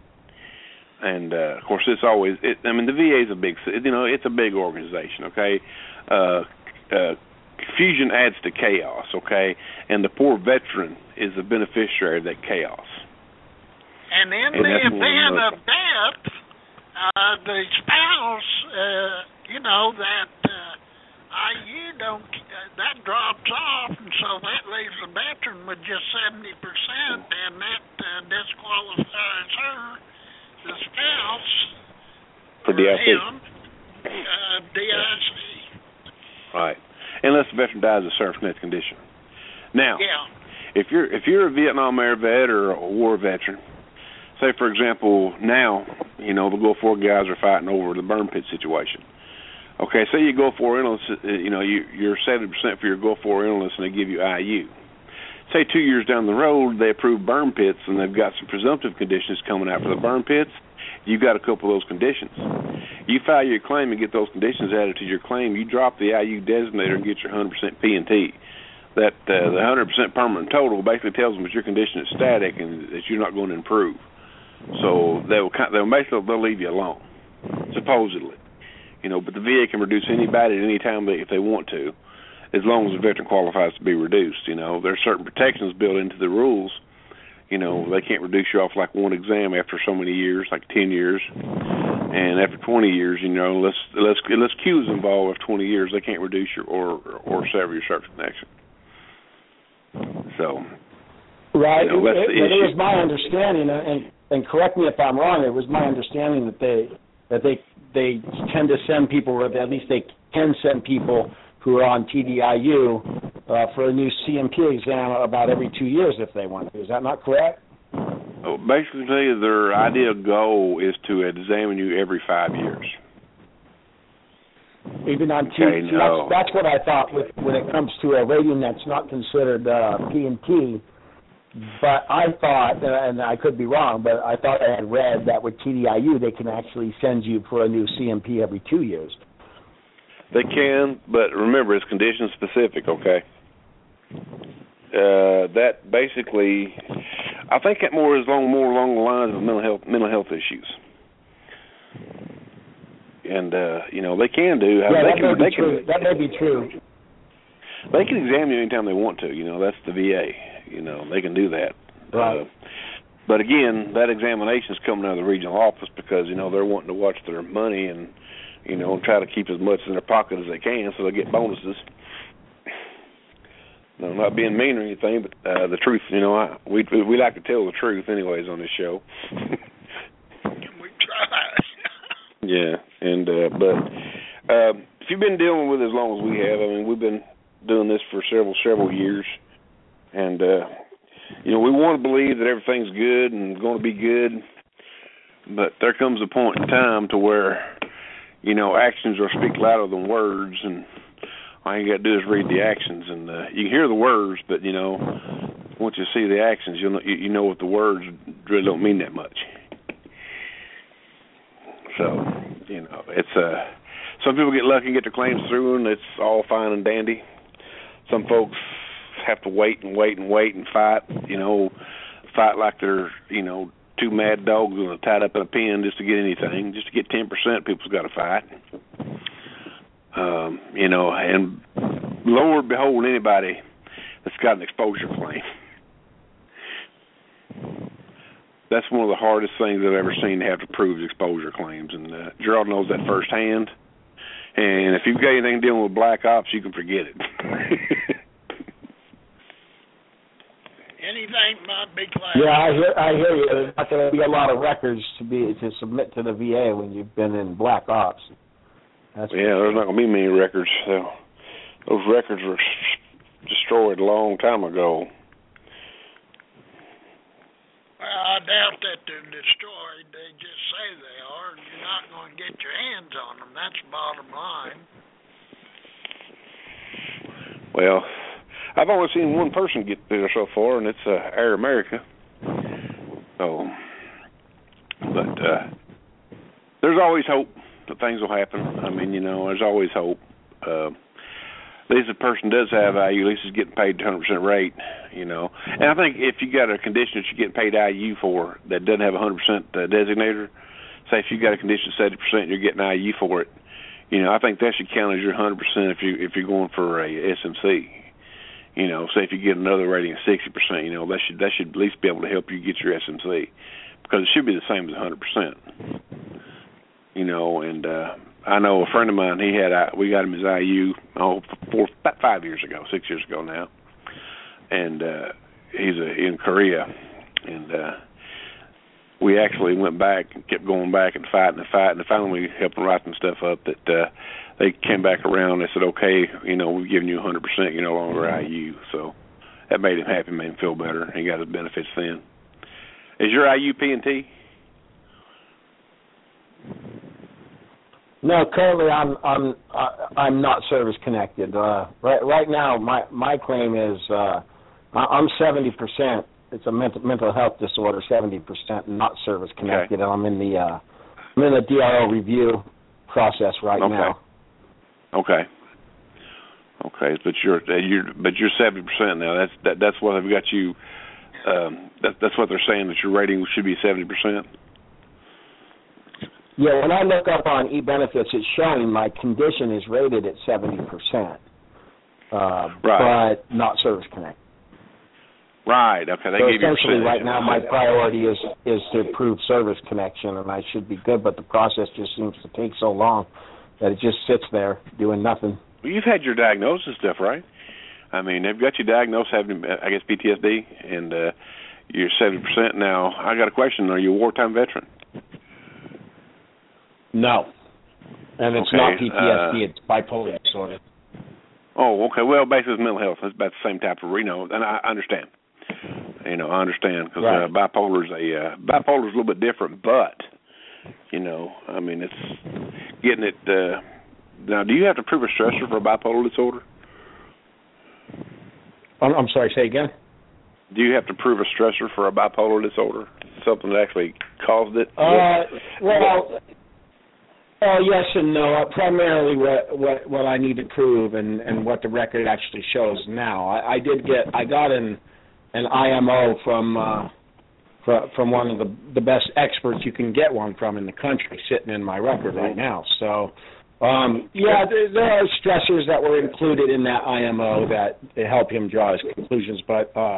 And uh, of course, it's always. It, I mean, the V A is a big. You know, it's a big organization. Okay, uh, uh, confusion adds to chaos. Okay, and the poor veteran is the beneficiary of that chaos. And in and the event of death, uh, the spouse, uh, you know, that uh, I U don't, uh, that drops off, and so that leaves the veteran with just seventy percent, and that uh, disqualifies her, the spouse, for D I C. Him, uh, D I C. Right, unless the veteran dies of service-connected condition. Now, yeah. if you're if you're a Vietnam era vet or a war veteran, say, for example, now, you know, the Gulf War guys are fighting over the burn pit situation. Okay, say you Gulf War illness, you know, you, you're seventy percent for your Gulf War illness and they give you I U. Say two years down the road, they approve burn pits and they've got some presumptive conditions coming out for the burn pits. You've got a couple of those conditions. You file your claim and get those conditions added to your claim. You drop the I U designator and get your one hundred percent P and T. That uh, the one hundred percent permanent total basically tells them that your condition is static and that you're not going to improve. So they'll they'll basically they'll leave you alone, supposedly, you know. But the V A can reduce anybody at any time if they want to, as long as the veteran qualifies to be reduced. You know, there's certain protections built into the rules. You know, they can't reduce you off like one exam after so many years, like ten years, and after twenty years, you know, unless unless unless Q is involved after twenty years, they can't reduce your or or sever your service connection. So, right, you know, that's it, the it, issue. it was my understanding, and and correct me if I'm wrong. It was my understanding that they that they they tend to send people, or at least they can send people who are on T D I U uh, for a new C M P exam about every two years if they want to. Is that not correct? Well, basically, their ideal goal is to examine you every five years. Even on T, okay, see, no. that's, that's what I thought with, when it comes to a rating that's not considered uh, P and T. But I thought, and I could be wrong, but I thought I had read that with T D I U they can actually send you for a new C M P every two years. They can, but remember, it's condition specific, okay? Uh, that basically, I think that more is long, more along the lines of mental health, mental health issues. And, uh, you know, they can do. Yeah, they that, can, may they be can, true. that may be true. They can examine you anytime they want to. You know, that's the V A. You know, they can do that. Right. Uh, but, again, that examination is coming out of the regional office because, you know, they're wanting to watch their money and, you know, try to keep as much in their pocket as they can so they get bonuses. No, I'm not being mean or anything, but uh, the truth, you know, I, we we like to tell the truth anyways on this show. We try. Yeah, and uh, but uh, if you've been dealing with it as long as we have, I mean, we've been doing this for several several years, and uh, you know, we want to believe that everything's good and going to be good, but there comes a point in time to where, you know, actions will speak louder than words, and all you got to do is read the actions, and uh, you can hear the words, but, you know, once you see the actions, you'll know, you, you know what the words really don't mean that much. So, you know, it's uh, some people get lucky and get their claims through, and it's all fine and dandy. Some folks have to wait and wait and wait and fight, you know, fight like they're, you know, two mad dogs and tied up in a pen just to get anything. Just to get ten percent, people's got to fight. Um, you know, and Lord behold anybody that's got an exposure claim. That's one of the hardest things I've ever seen to have to prove is exposure claims, and uh, Gerald knows that firsthand. And if you've got anything dealing with black ops, you can forget it. anything might be classified. Yeah, I hear, I hear you. There's not going to be a lot of records to be to submit to the V A when you've been in black ops. That's yeah, there's not going to be many records. So those records were destroyed a long time ago. Well, I doubt that they're destroyed. They just say they are, and you're not going to get your hands on them. That's the bottom line. Well, I've only seen one person get there so far, and it's uh, Air America. So, but uh, there's always hope that things will happen. I mean, you know, there's always hope. Uh, at least the person does have I U, at least is getting paid one hundred percent rate, you know. And I think if you got a condition that you're getting paid I U for that doesn't have a one hundred percent uh, designator, say if you got a condition seventy percent and you're getting I U for it, you know, I think that should count as your one hundred percent if, you, if you're going for a S M C. You know, say if you get another rating of sixty percent, you know, that should that should at least be able to help you get your S M C, because it should be the same as one hundred percent. You know, and uh, I know a friend of mine, he had, we got him his I U, oh, four, about five years ago, six years ago now, and uh, he's a, in Korea, and uh, we actually went back and kept going back and fighting and fighting, and finally we helped him write some stuff up that uh, they came back around and they said, okay, you know, we've given you one hundred percent, you're no longer I U, so that made him happy, made him feel better, he got his benefits then. Is your I U P and T? No, currently I'm I'm uh, I'm not service connected. Uh, right right now, my my claim is uh, I'm seventy percent. It's a mental mental health disorder, seventy percent, not service connected, okay. And I'm in the uh, I'm in the D R O review process right okay. now. Okay. Okay, but you're you're but you're seventy percent now. That's that, that's what they've got you. Um, that, that's what they're saying, that your rating should be seventy percent. Yeah, when I look up on eBenefits, it's showing my condition is rated at seventy percent, uh, right. but not service connected. Right. Okay. They so gave you essentially, right now, my priority is is to prove service connection, and I should be good. But the process just seems to take so long that it just sits there doing nothing. Well, you've had your diagnosis and stuff, right? I mean, they've got you diagnosed having, I guess, P T S D, and uh, you're seventy percent now. I got a question: are you a wartime veteran? No, and it's okay. not P T S D; uh, it's bipolar disorder. Oh, okay. Well, basically, it's mental health. It's about the same type of, you know, and I understand. You know, I understand because right. uh, bipolar is a uh, bipolar is a little bit different, but you know, I mean, it's getting it. Uh, now, do you have to prove a stressor for a bipolar disorder? I'm, I'm sorry. Say again. Do you have to prove a stressor for a bipolar disorder? Something that actually caused it? Uh, well. Oh, yes and no. Uh, primarily what, what what I need to prove and, and what the record actually shows now. I, I did get, I got an an I M O from uh, from, from one of the, the best experts you can get one from in the country sitting in my record right now. So, um, yeah, there, there are stressors that were included in that I M O that help him draw his conclusions, but uh,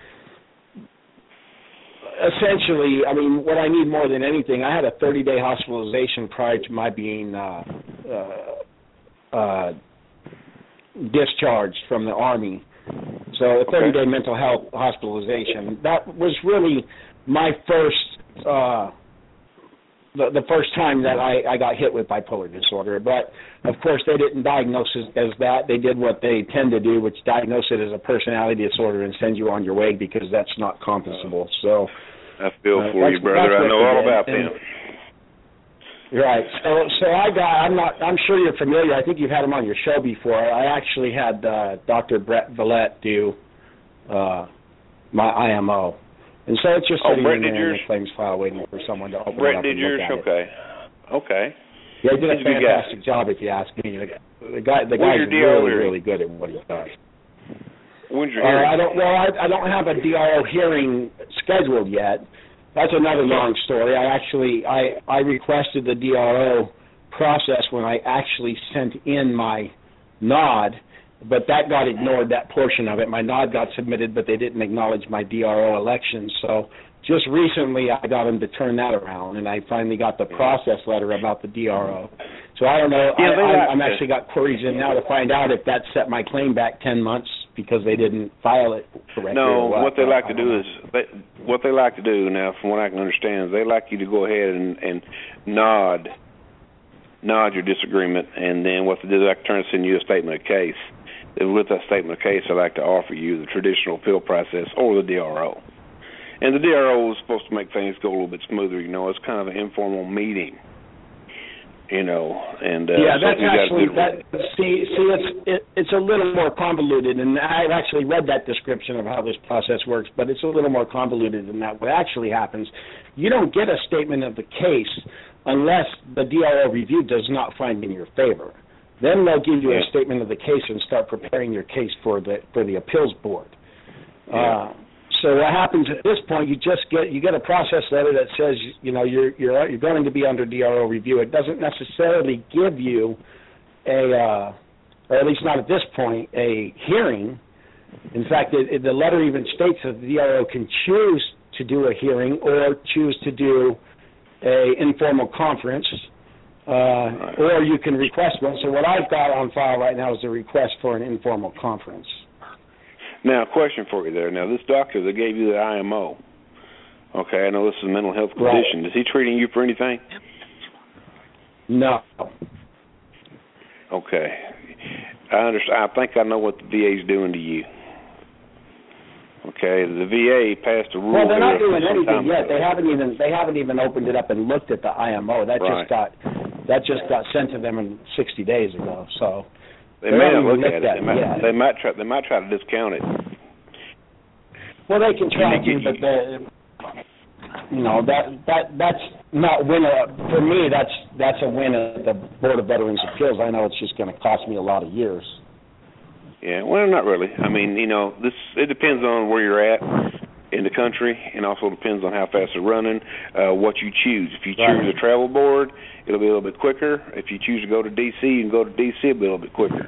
essentially, I mean, what I need more than anything, I had a thirty-day hospitalization prior to my being uh, uh, uh, discharged from the Army. So a thirty-day okay. mental health hospitalization. That was really my first, uh, the, the first time that I, I got hit with bipolar disorder. But, of course, they didn't diagnose it as that. They did what they tend to do, which diagnose it as a personality disorder and send you on your way because that's not compensable. So I feel for uh, you, brother. I know all about them. Right. So, so I got. I'm not. I'm sure you're familiar. I think you've had him on your show before. I actually had uh, Doctor Brett Villette do uh, my I M O, and so it's just oh, sitting Brett in did there yours? in the claims file, waiting for someone to open Brett it up did and yours? look at okay. it. Okay. Yeah, he did He's a fantastic job. If you ask me, the, the guy, the When's guy's your really, really good at what he does. When's your uh, hearing? I don't. Well, I, I don't have a D R O hearing scheduled yet. That's another long story. I actually I, I requested the D R O process when I actually sent in my nod, but that got ignored, that portion of it. My nod got submitted, but they didn't acknowledge my D R O election. So just recently I got them to turn that around, and I finally got the process letter about the D R O. So I don't know. Yeah, I, I, I'm to. actually got queries in now to find out if that set my claim back ten months because they didn't file it correctly. No, what, what they like to do know. is they, what they like to do now, from what I can understand, is they like you to go ahead and, and nod, nod your disagreement, and then what they do, they like to turn and send you a statement of case. And with that statement of case, they like to offer you the traditional appeal process or the D R O. And the D R O is supposed to make things go a little bit smoother. You know, it's kind of an informal meeting. You know, and uh, yeah, that's you actually do. that. See, see, it's it, it's a little more convoluted, and I've actually read that description of how this process works, but it's a little more convoluted than that. What actually happens, you don't get a statement of the case unless the D R O review does not find in your favor. Then they'll give you yeah. a statement of the case and start preparing your case for the for the appeals board. Yeah. Uh, So what happens at this point? You just get you get a process letter that says you know you're you're you're going to be under D R O review. It doesn't necessarily give you a, uh, or at least not at this point, a hearing. In fact, it, it, the letter even states that the D R O can choose to do a hearing or choose to do a informal conference, uh, right. or you can request one. So what I've got on file right now is a request for an informal conference. Now, question for you there. Now, this doctor that gave you the I M O, okay, I know this is a mental health condition. Right. Is he treating you for anything? No. Okay. I understand. I think I know what the V A is doing to you. Okay, the V A passed a rule. Well, they're not doing ago. anything yet. They haven't even they haven't even opened it up and looked at the I M O. That right. just got that just got sent to them in sixty days ago. So. They may not look at it. at They might, yeah. they might try. They might try to discount it. Well, they can try to, but the, you know that that that's not win. A, for me, that's that's a win at the Board of Veterans Appeals. I know it's just going to cost me a lot of years. Yeah, well, not really. I mean, you know, this it depends on where you're at in the country, and also depends on how fast they're running, uh, what you choose. If you choose right. a travel board, it'll be a little bit quicker. If you choose to go to D C, you can go to D C, it'll be a little bit quicker.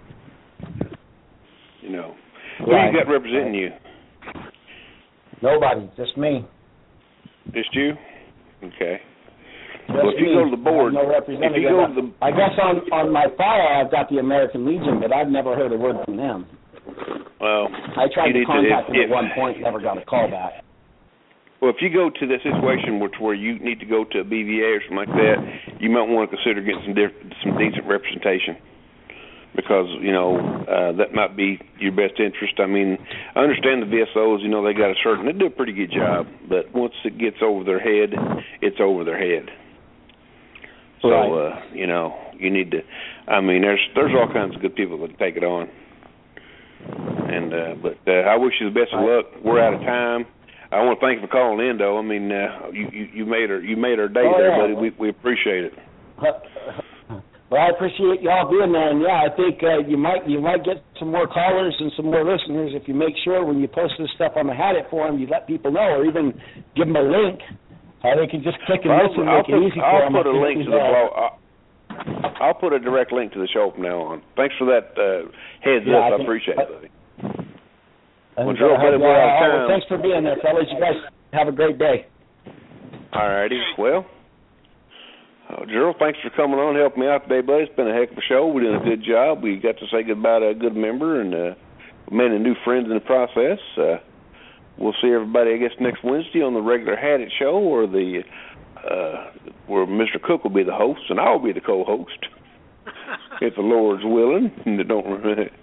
You know. Who right. you got representing right. you? Nobody, just me. Just you? Okay. Just well, if you me. go to the board, no if you go to the, I guess on on my file I've got the American Legion, but I've never heard a word from them. Well, I tried to contact to, them if, at one point, never got a call back. Well, if you go to that situation where, where you need to go to a B V A or something like that, you might want to consider getting some diff- some decent representation, because you know uh, that might be your best interest. I mean, I understand the V S Os. You know, they got a certain, they do a pretty good job, but once it gets over their head, it's over their head. So right. uh, you know, you need to. I mean, there's there's all kinds of good people that take it on. And uh, but uh, I wish you the best of luck. We're out of time. I want to thank you for calling in, though. I mean, uh, you, you you made our you made our day oh, there, yeah. buddy. We we appreciate it. Well, I appreciate y'all being there, and yeah, I think uh, you might you might get some more callers and some more listeners if you make sure when you post this stuff on the Had It forum, you let people know, or even give them a link. Uh, they can just click and I'll, listen, I'll make put, it easy I'll for them. put a link to the uh, blog. I'll, I'll put a direct link to the show from now on. Thanks for that uh, heads yeah, up. I, I appreciate it, buddy. And, Well, Gerald, uh, buddy, we're out of time. well, thanks for being there, fellas. You guys have a great day. All righty. Well, uh, Gerald, thanks for coming on and helping me out today, buddy. It's been a heck of a show. We're doing a good job. We got to say goodbye to a good member, and uh, we made a new friends in the process. Uh, we'll see everybody, I guess, next Wednesday on the regular Had It show, or the uh, where Mister Cook will be the host, and I'll be the co-host, if the Lord's willing. Don't.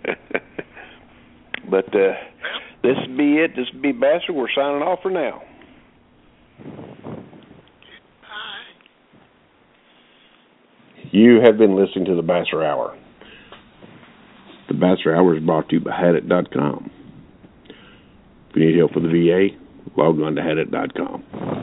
But uh, this will be it. This will be Basser. We're signing off for now. You have been listening to the Basser Hour. The Basser Hour is brought to you by Had It dot com. If you need help with the V A, log on to Had It dot com.